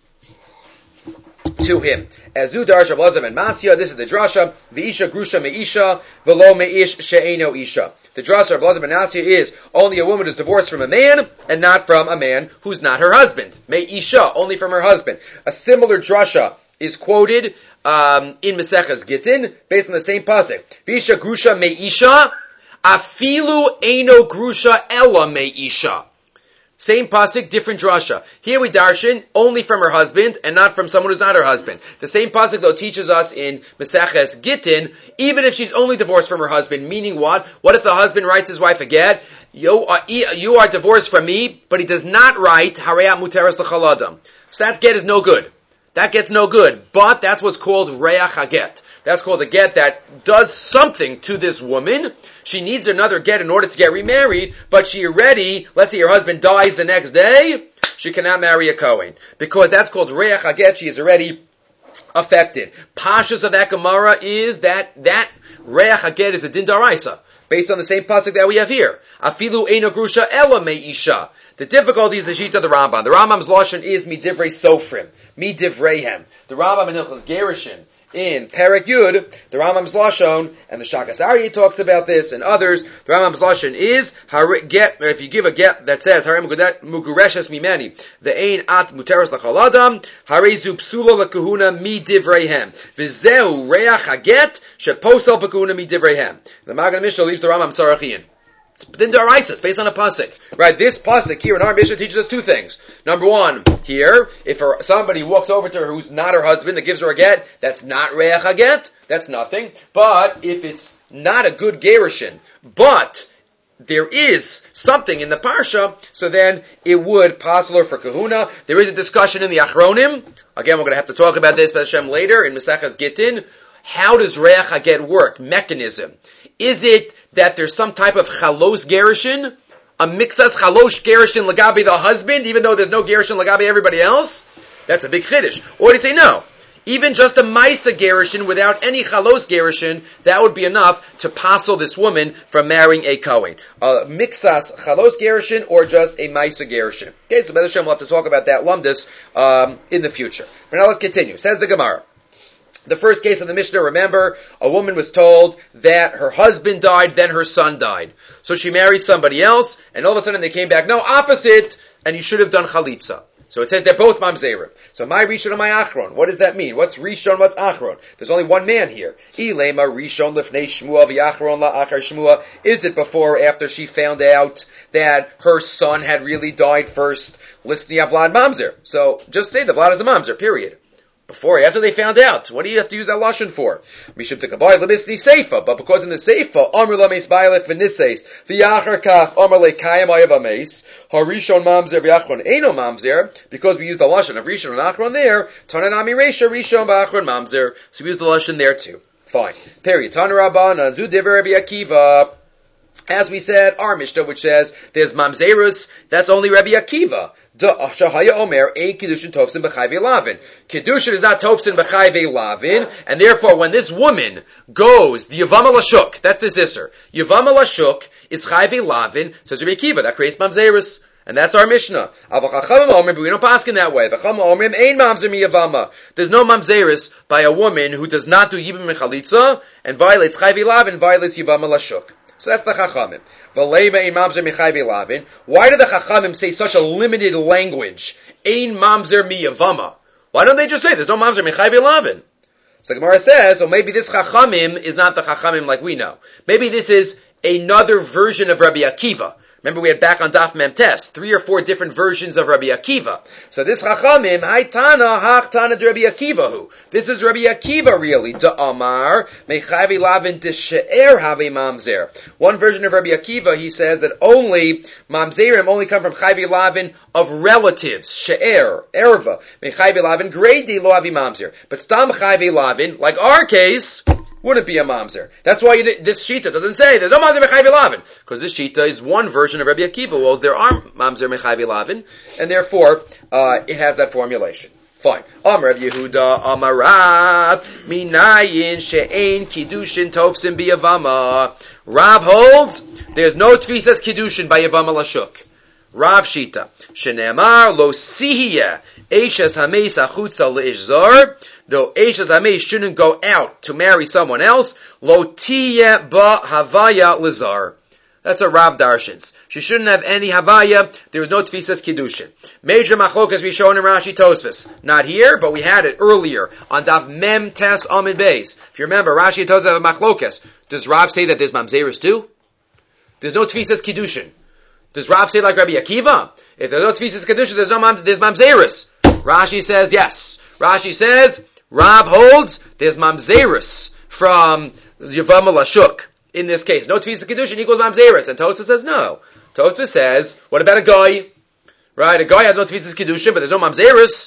to him. Azu darsha blazam and masya. This is the drasha. V'isha grusha meisha v'lo meish she'eno isha. The drasha of blazam and masya is only a woman who's divorced from a man and not from a man who's not her husband. Meisha, only from her husband. A similar drasha is quoted um, in Maseches Gittin, based on the same pasuk. Visha grusha meisha, afilu eino grusha ella meisha. Same pasuk, different drasha. Here we darshan only from her husband and not from someone who's not her husband. The same pasuk though teaches us in Maseches Gittin, even if she's only divorced from her husband, meaning what? What if the husband writes his wife a get? You are, you are divorced from me, but he does not write harayat muteres l'chaladam. So that get is no good. That gets no good, but that's what's called reach haget. That's called a get that does something to this woman. She needs another get in order to get remarried, but she already, let's say your husband dies the next day, she cannot marry a Kohen. Because that's called Reach HaGet, she is already affected. Pashas of that Gemara is that that Reach HaGet is a Din Daraisa, based on the same pasuk that we have here. Afilu Eino Grusha Ela Me'isha. The difficulty is the sheet of the Rambam. The Rambam's lashon is Midivrei Sofrim, Midivreihem. The Rambam in Hilchos Gerushin, in Perek Yud, the Rambam's lashon, and the Shakas Aryeh talks about this, and others, the Rambam's lashon is, get, if you give a get that says, Harei Mugureshes Mimeni, the Ein At Muteres L'chol Adam, Harei Zu Psula L'Kahuna Midivreihem. V'zehu Reach HaGet, Sheposel B'Kahuna Midivreihem. The Magen Mishnah leaves the Rambam Tzarachian. It's Din D'Oraisa, it's based on a pasuk. Right, this pasuk here in our Mishnah teaches us two things. Number one, here, if her, somebody walks over to her who's not her husband that gives her a get, that's not Reach HaGet, that's nothing. But if it's not a good gerushin, but there is something in the parsha, so then it would passel her for kahuna. There is a discussion in the Achronim. Again, we're going to have to talk about this, B'Hashem, Hashem, later in Maseches Gittin. How does Reach HaGet work? Mechanism. Is it that there's some type of chalos gerushin, a mixas chalos gerushin lagabi the husband, even though there's no gerushin lagabi everybody else? That's a big chiddush. Or do you say no? Even just a maisa gerushin without any chalos gerushin, that would be enough to passel this woman from marrying a kohen. A mixas chalos gerushin or just a maisa gerushin. Okay, so B'Hashem, Hashem will have to talk about that lumdus um, in the future. But now let's continue. Says the Gemara. The first case of the Mishnah, remember, a woman was told that her husband died, then her son died. So she married somebody else, and all of a sudden they came back, no, opposite, and you should have done chalitza. So it says they're both mamzerim. So my rishon and my achron. What does that mean? What's rishon? What's achron? There's only one man here. Ilema rishon lifnei shmua v'achron la'achar shmua. Is it before or after she found out that her son had really died first? Listen, Vlad mamzer. So just say the Vlad is a mamzer, period. Before, after they found out. What do you have to use that lashon for? Mishum tekaboy lebisni seifa, but because in the seifa, amr lameis ba'alef v'niseis, v'yachar kach amr lekayim ayav ameis, harishon mamzer v'yachron eino mamzer, because we use the lashon of rishon and achron there, tananami reisha rishon v'achron mamzer, so we use the lashon there too. Fine. Period. Tanarabban zu divrei Rabbi Akiva. As we said, our Mishnah, which says there's mamzerus, that's only Rabbi Akiva. Shahaya Omer, ein Kiddushin Tofsin B'chai Ve'lavin. Kiddushin is not Tofsin B'chai Ve'lavin, and therefore when this woman goes, the Yavama Lashuk, that's the Zisser. Yavama Lashuk is Chai Ve'lavin, says Rabbi Akiva, that creates mamzerus. And that's our Mishnah. But we don't pass in that way. There's no mamzerus by a woman who does not do Yibam Mechalitza, and violates Chai Ve'lavin, violates Yavama Lashuk. So that's the Chachamim. Why do the Chachamim say such a limited language? Ein mamzer miyavama. Why don't they just say there's no mamzer mechai ve'lavin? So the Gemara says, so maybe this Chachamim is not the Chachamim like we know. Maybe this is another version of Rabbi Akiva. Remember we had back on Daf Mem Tes, three or four different versions of Rabbi Akiva. So this Chachamim, Haitana, Hachtana de Rabbi Akiva hu. This is Rabbi Akiva really. Da Amar, Mechai Lavin de She'er Have Mamzer. One version of Rabbi Akiva, he says that only Mamzerim only come from Chai Lavin of relatives. She'er, Erva. Mechai Lavin, Grady Lo Avi Mamzer. But Stam Chai Lavin, like our case, wouldn't be a mamzer. That's why you, this shita doesn't say there's no mamzer mechai ve'lavin, because this shita is one version of Rabbi Akiva. Well, there are mamzer mechai ve'lavin, and therefore uh, it has that formulation. Fine. Amar Rav Yehuda, Amar Rav, minayin she'ein kiddushin tofsim biyavama. Rav holds there's no tfisas kiddushin by yavama lashuk. Rav shita shene'amar lo sihiyah eishes hameis achutza leishzar. Though Eishes Hamei shouldn't go out to marry someone else, lo tiyeh ba havaya lizar. That's a Rav Darshins. She shouldn't have any havaya. There was no tfisas kiddushin. Major machlokas we shown in Rashi Tosfos. Not here, but we had it earlier on Daf Mem Tes Amid Beis. If you remember, Rashi and Tosfos have machlokas. Does Rav say that there's mamzerus too? There's no tfisas kiddushin. Does Rav say like Rabbi Akiva? If there's no tfisas kiddushin, there's no mam, there's mamzerus. Rashi says yes. Rashi says Rav holds there's mamzerus from Yavama Lashuk. In this case, no tfisas kiddushin equals mamzerus, and Tosfos says no. Tosfos says, what about a guy? Right, a guy has no tfisas kiddushin, but there's no mamzerus.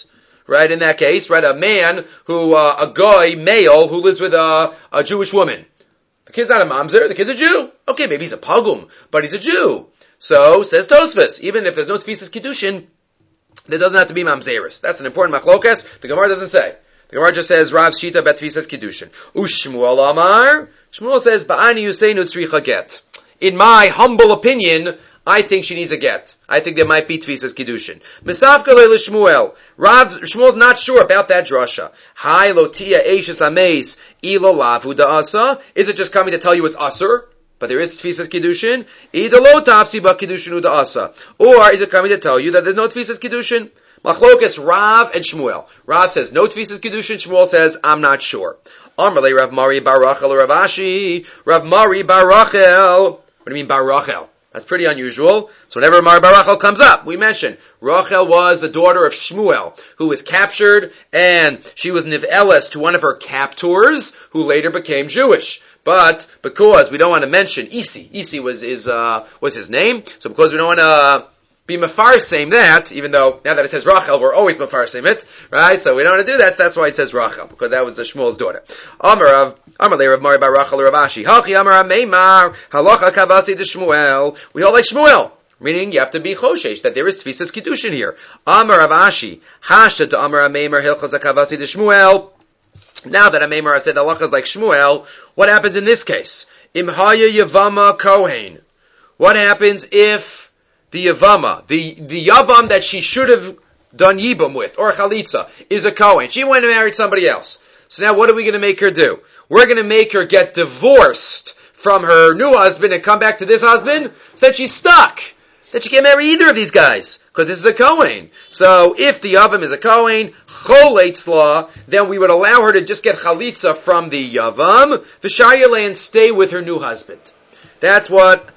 right? In that case, right, a man who, uh, a guy, male, who lives with a, a Jewish woman. The kid's not a mamzer, the kid's a Jew. Okay, maybe he's a pagum, but he's a Jew. So, says Tosfos, even if there's no tefisas kiddushin, there doesn't have to be mamzeris. That's an important machlokas. The Gemara doesn't say. The Gemara just says, Rav Shita bet tefisas kiddushin. Ushmuel Amar, Shmuel says, Ba'ani Yuseinu tzricha get. In my humble opinion, I think she needs a get. I think there might be tefisas kiddushin. Misafka le Shmuel. Rav Shmuel's not sure about that drasha. Hai lotia eishes ameis ilo lavu da'asa. Is it just coming to tell you it's asur? But there is tefisas kiddushin. Ida lo tafsi ba kiddushin u'da'asa. Or is it coming to tell you that there's no tefisas kiddushin? Machlokas Rav and Shmuel. Rav says no tefisas kiddushin. Shmuel says I'm not sure. Amarle Rav Mari bar Rachel or Rav Ashi. Rav Mari bar Rachel. What do you mean bar Rachel? That's pretty unusual. So whenever Mari bar Rachel comes up, we mention Rachel was the daughter of Shmuel, who was captured, and she was niv'eles to one of her captors, who later became Jewish. But because we don't want to mention Isi, Isi was is uh, was his name. So because we don't want to uh, be mefarsem that, even though now that it says Rachel, we're always mefarsem it, right? So we don't want to do that. So that's why it says Rachel, because that was the Shmuel's daughter. Amar of Amar Rav Mari bar Rachel Rav Ashi. Hachi Amar Meimar Halacha Kavasi de Shmuel. We all like Shmuel. Meaning you have to be choshesh that there is tefisas kiddushin here. Amar Rav Ashi Hasha to Amar Meimar Hilchos Kavasi de Shmuel. Now that Ameimar said halacha is like Shmuel, what happens in this case? Imhaya Yavama Kohen. What happens if the Yavama, the, the Yavam that she should have done Yibam with, or Chalitza, is a Kohen? She went and married somebody else. So now what are we going to make her do? We're going to make her get divorced from her new husband and come back to this husband, so that she's stuck. That she can't marry either of these guys, because this is a Kohen. So if the Yavam is a Kohen, Choleitzla, then we would allow her to just get Chalitza from the Yavam, V'shayale, and stay with her new husband. That's what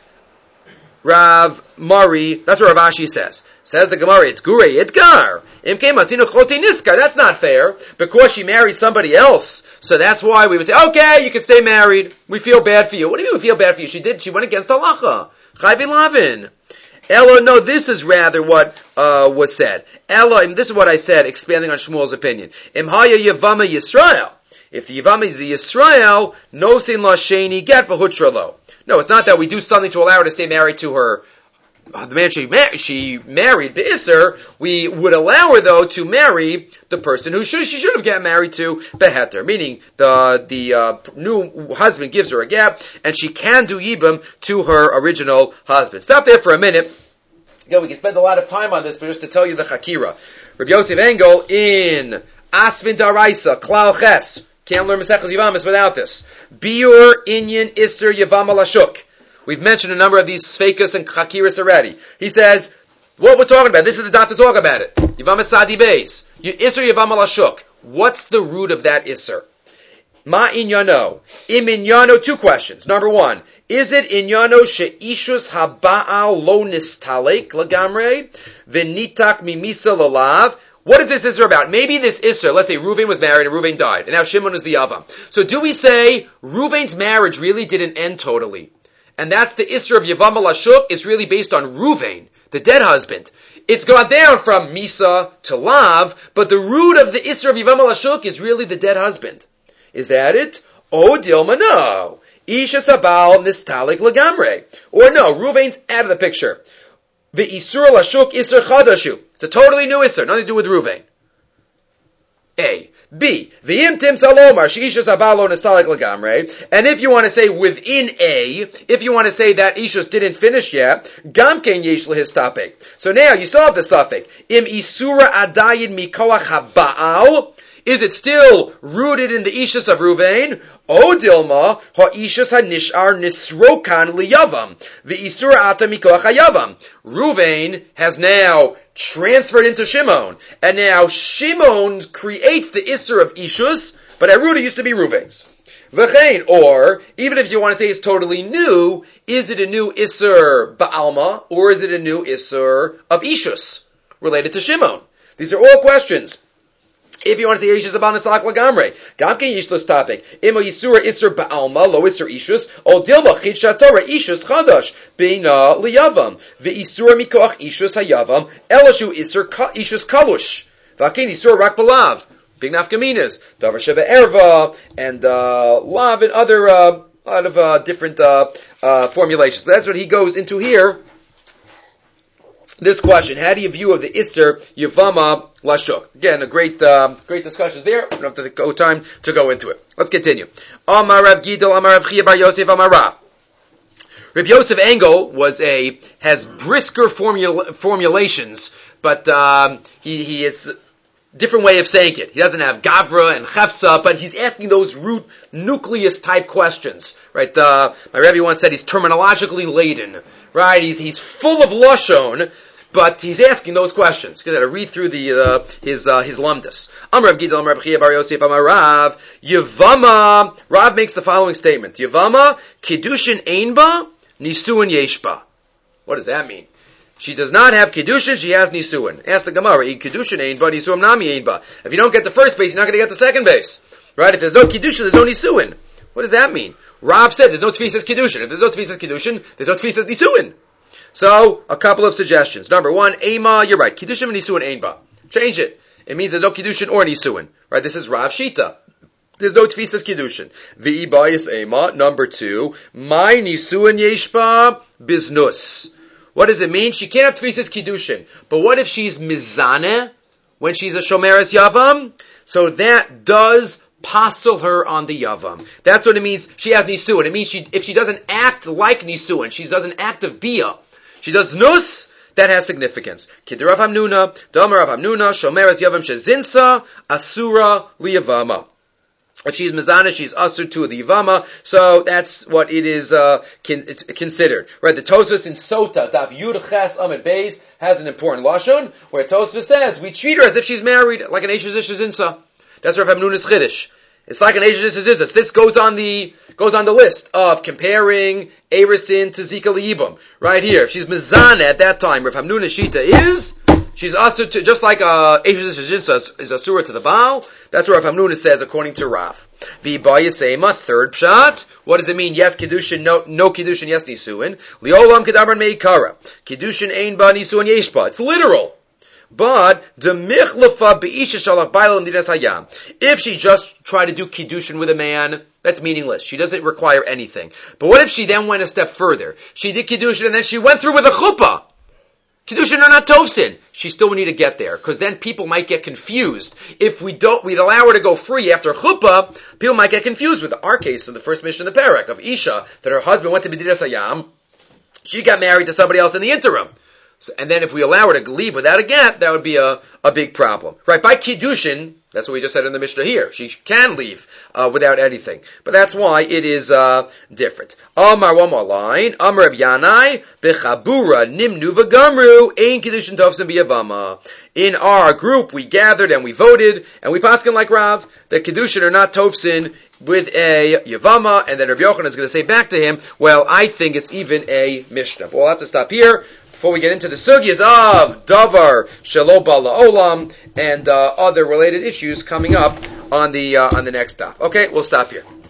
Rav Mari, that's what Rav Ashi says. Says the Gemara, it's Gurei Edgar. That's not fair, because she married somebody else. So that's why we would say, okay, you can stay married. We feel bad for you. What do you mean we feel bad for you? She did, she went against halacha. Chayvi Lavin. Ella, no, this is rather what uh, was said. Ella, and this is what I said, expanding on Shmuel's opinion. Imhaya Yavama Yisrael. If the Yavama is Yisrael, no sin la sheni get v'hutralo. No, it's not that we do something to allow her to stay married to her, uh, the man she, mar- she married, the Isser. We would allow her, though, to marry the person who should, she should have got married to, Beheter. Meaning, the, the uh, new husband gives her a gap, and she can do Yibam to her original husband. Stop there for a minute. Again, we can spend a lot of time on this, but just to tell you the Chakira. Rabbi Yosef Engel in Asvin Daraisa, Klal Ches. Can't learn Maseches Yavamis without this. Biur Inyan Isser Yavam Alashuk. We've mentioned a number of these Sfekas and Chakiras already. He says, what we're talking about, this is the dot to talk about it. Yavam Sadi Beis. Isser Yavam Alashuk. What's the root of that Isser? Ma Inyano. Im Inyano, two questions. Number one, is it Inyano she'ishus haba'al lo nistalek lagamre v'nitak mimisa lalav? What is this Isser about? Maybe this Isser, let's say Reuven was married and Reuven died, and now Shimon is the Yavam. So do we say Reuven's marriage really didn't end totally? And that's the Isser of Yavam Alashuk is really based on Reuven, the dead husband. It's gone down from Misa to Lav, but the root of the Isser of Yavam Alashuk is really the dead husband. Is that it? Oh, Dilma, no. Isha Sabal Nistalik Lagamre. Or no, Reuven's out of the picture. The Isur Lashuk Isser Chadashu. It's a totally new Isser, nothing to do with Reuven. A. B. The Imtim Salomar Sheisha Sabalo Nistalik Lagamre. And if you want to say within A, if you want to say that Ishus didn't finish yet, Gamken Yesh Lehistapek. So now you still have the suffix. Im Isura Adayin Mikoach HaBa'al. Is it still rooted in the Ishus of Reuven? O Dilma, ha-Ishus ha-Nishar Nisrokan liyavam, the Isura ata mikoach hayavam. Reuven has now transferred into Shimon, and now Shimon creates the Isur of Ishus, but at root it used to be Reuven's. V'chein, or, even if you want to say it's totally new, is it a new Isur Ba'alma, or is it a new Isur of Ishus, related to Shimon? These are all questions. If you want to say Yishus Abal Nisalak Lagamre, Gamke Yishlos topic. Imo Yisura Isser Ba'alma, Lo Isser Ishus, O Dilma Chid Torah Ishus Chadash, Beina Liyavam, the Isura Mikoach Ishus Hayavam, Elashu Isser Ishus Kalush, V'akein isur rak b'lav. Big nafkaminas. Davar sheba erva, and uh, lav, and other, uh, lot of uh, different uh, uh, formulations. That's what he goes into here. This question: how do you view of the Isser Yavama Lashuk? Again, a great, uh, great discussions there. We don't have to go time to go into it. Let's continue. Amar Rav Gidel, Amar Rav Chia bar Yosef, Amar Rav. Reb Yosef Engel was a has brisker formula, formulations, but um, he he is different way of saying it. He doesn't have Gavra and Chefsa, but he's asking those root nucleus type questions, right? Uh, my Rebbe once said he's terminologically laden, right? He's he's full of lashon, but he's asking those questions. You got to read through the uh, his uh, his lumdus. Amar Rav Gidel, Amar Rav Chia bar Yosef, Amar Rav. Yavama. Rav makes the following statement: Yavama kiddushin einba, nisuin yeshba. What does that mean? She does not have Kiddushin, she has Nisuin. Ask the Gemara, Kiddushin ain't ba, Nisuim nami ain't ba. If you don't get the first base, you're not going to get the second base. Right? If there's no Kiddushin, there's no Nisuin. What does that mean? Rav said there's no Tfisas Kiddushin. If there's no Tfisas Kiddushin, there's no Tfisas Nisuin. So, a couple of suggestions. Number one, Ema, you're right. Kiddushin and Nisuin ain't ba. Change it. It means there's no Kiddushin or Nisuin. Right? This is Rav Shita. There's no Tfisas Kiddushin. V'i bayis Ema. Number two, My Nisuin yeshba biznus. What does it mean? She can't have Tfisas Kiddushin. But what if she's Mizaneh when she's a Shomeres Yavam? So that does passel her on the Yavam. That's what it means. She has Nisuin. It means she, if she doesn't act like Nisuin, she does an act of Bia. She does Nus, that has significance. Kidirav Hamnuna, Damar Rav Hamnuna, Shomeres Yavam Shezinsa, Asura Liyavama. If she's Mizana, she's Asur to the Yavama, so that's what it is uh, con- it's considered. Right, the Tosfos in Sota, Daf Yud Ches Amid Beis, has an important lashon, where Tosfos says, we treat her as if she's married, like an Eishes Ish Zinsa. That's Rav Hamnuna's Chiddush. It's like an Eishes Ish Zinsa. This goes on the, goes on the list of comparing Erisin to Zika Leibum. Right here, if she's Mizana at that time, Rav Hamnuna Shita is, she's Asur to, just like uh, Eishes Ish Zinsa is Asura to the Baal. That's what Rav Hamnuna says according to Rav. V'bayasema, third pshat. What does it mean? Yes, Kiddushin, no, no Kiddushin, yes, Nisuin. Liolam Kedabar Meikara. Kiddushin ein ba, Nisuin yeshba. It's literal. But, demichlafa be'isha shalach bailam dinas hayam. If she just tried to do Kiddushin with a man, that's meaningless. She doesn't require anything. But what if she then went a step further? She did Kiddushin and then she went through with a chuppah. Kiddushin are not Tovsin. She still would need to get there, because then people might get confused. If we don't, we'd allow her to go free after chuppah, people might get confused with our case in the first mission of the parak of Isha, that her husband went to B'diras Hayam, she got married to somebody else in the interim. So, and then if we allow her to leave without a get, that would be a, a big problem. Right, by Kiddushin, that's what we just said in the Mishnah here. She can leave uh, without anything. But that's why it is uh, different. Amar, one more line. Amar Reb Yanai, Bechabura nimnu v'gamru, ein Kiddushin tovsim b'yavama. In our group, we gathered and we voted, and we paskin like Rav, that Kiddushin are not tovsin with a Yavama, and then Rabbi Yochanan is going to say back to him, well, I think it's even a Mishnah. But we'll have to stop here before we get into the sugyas of Davar, Shelo Bala Olam, and uh, other related issues coming up on the uh, on the next stop. Okay, we'll stop here.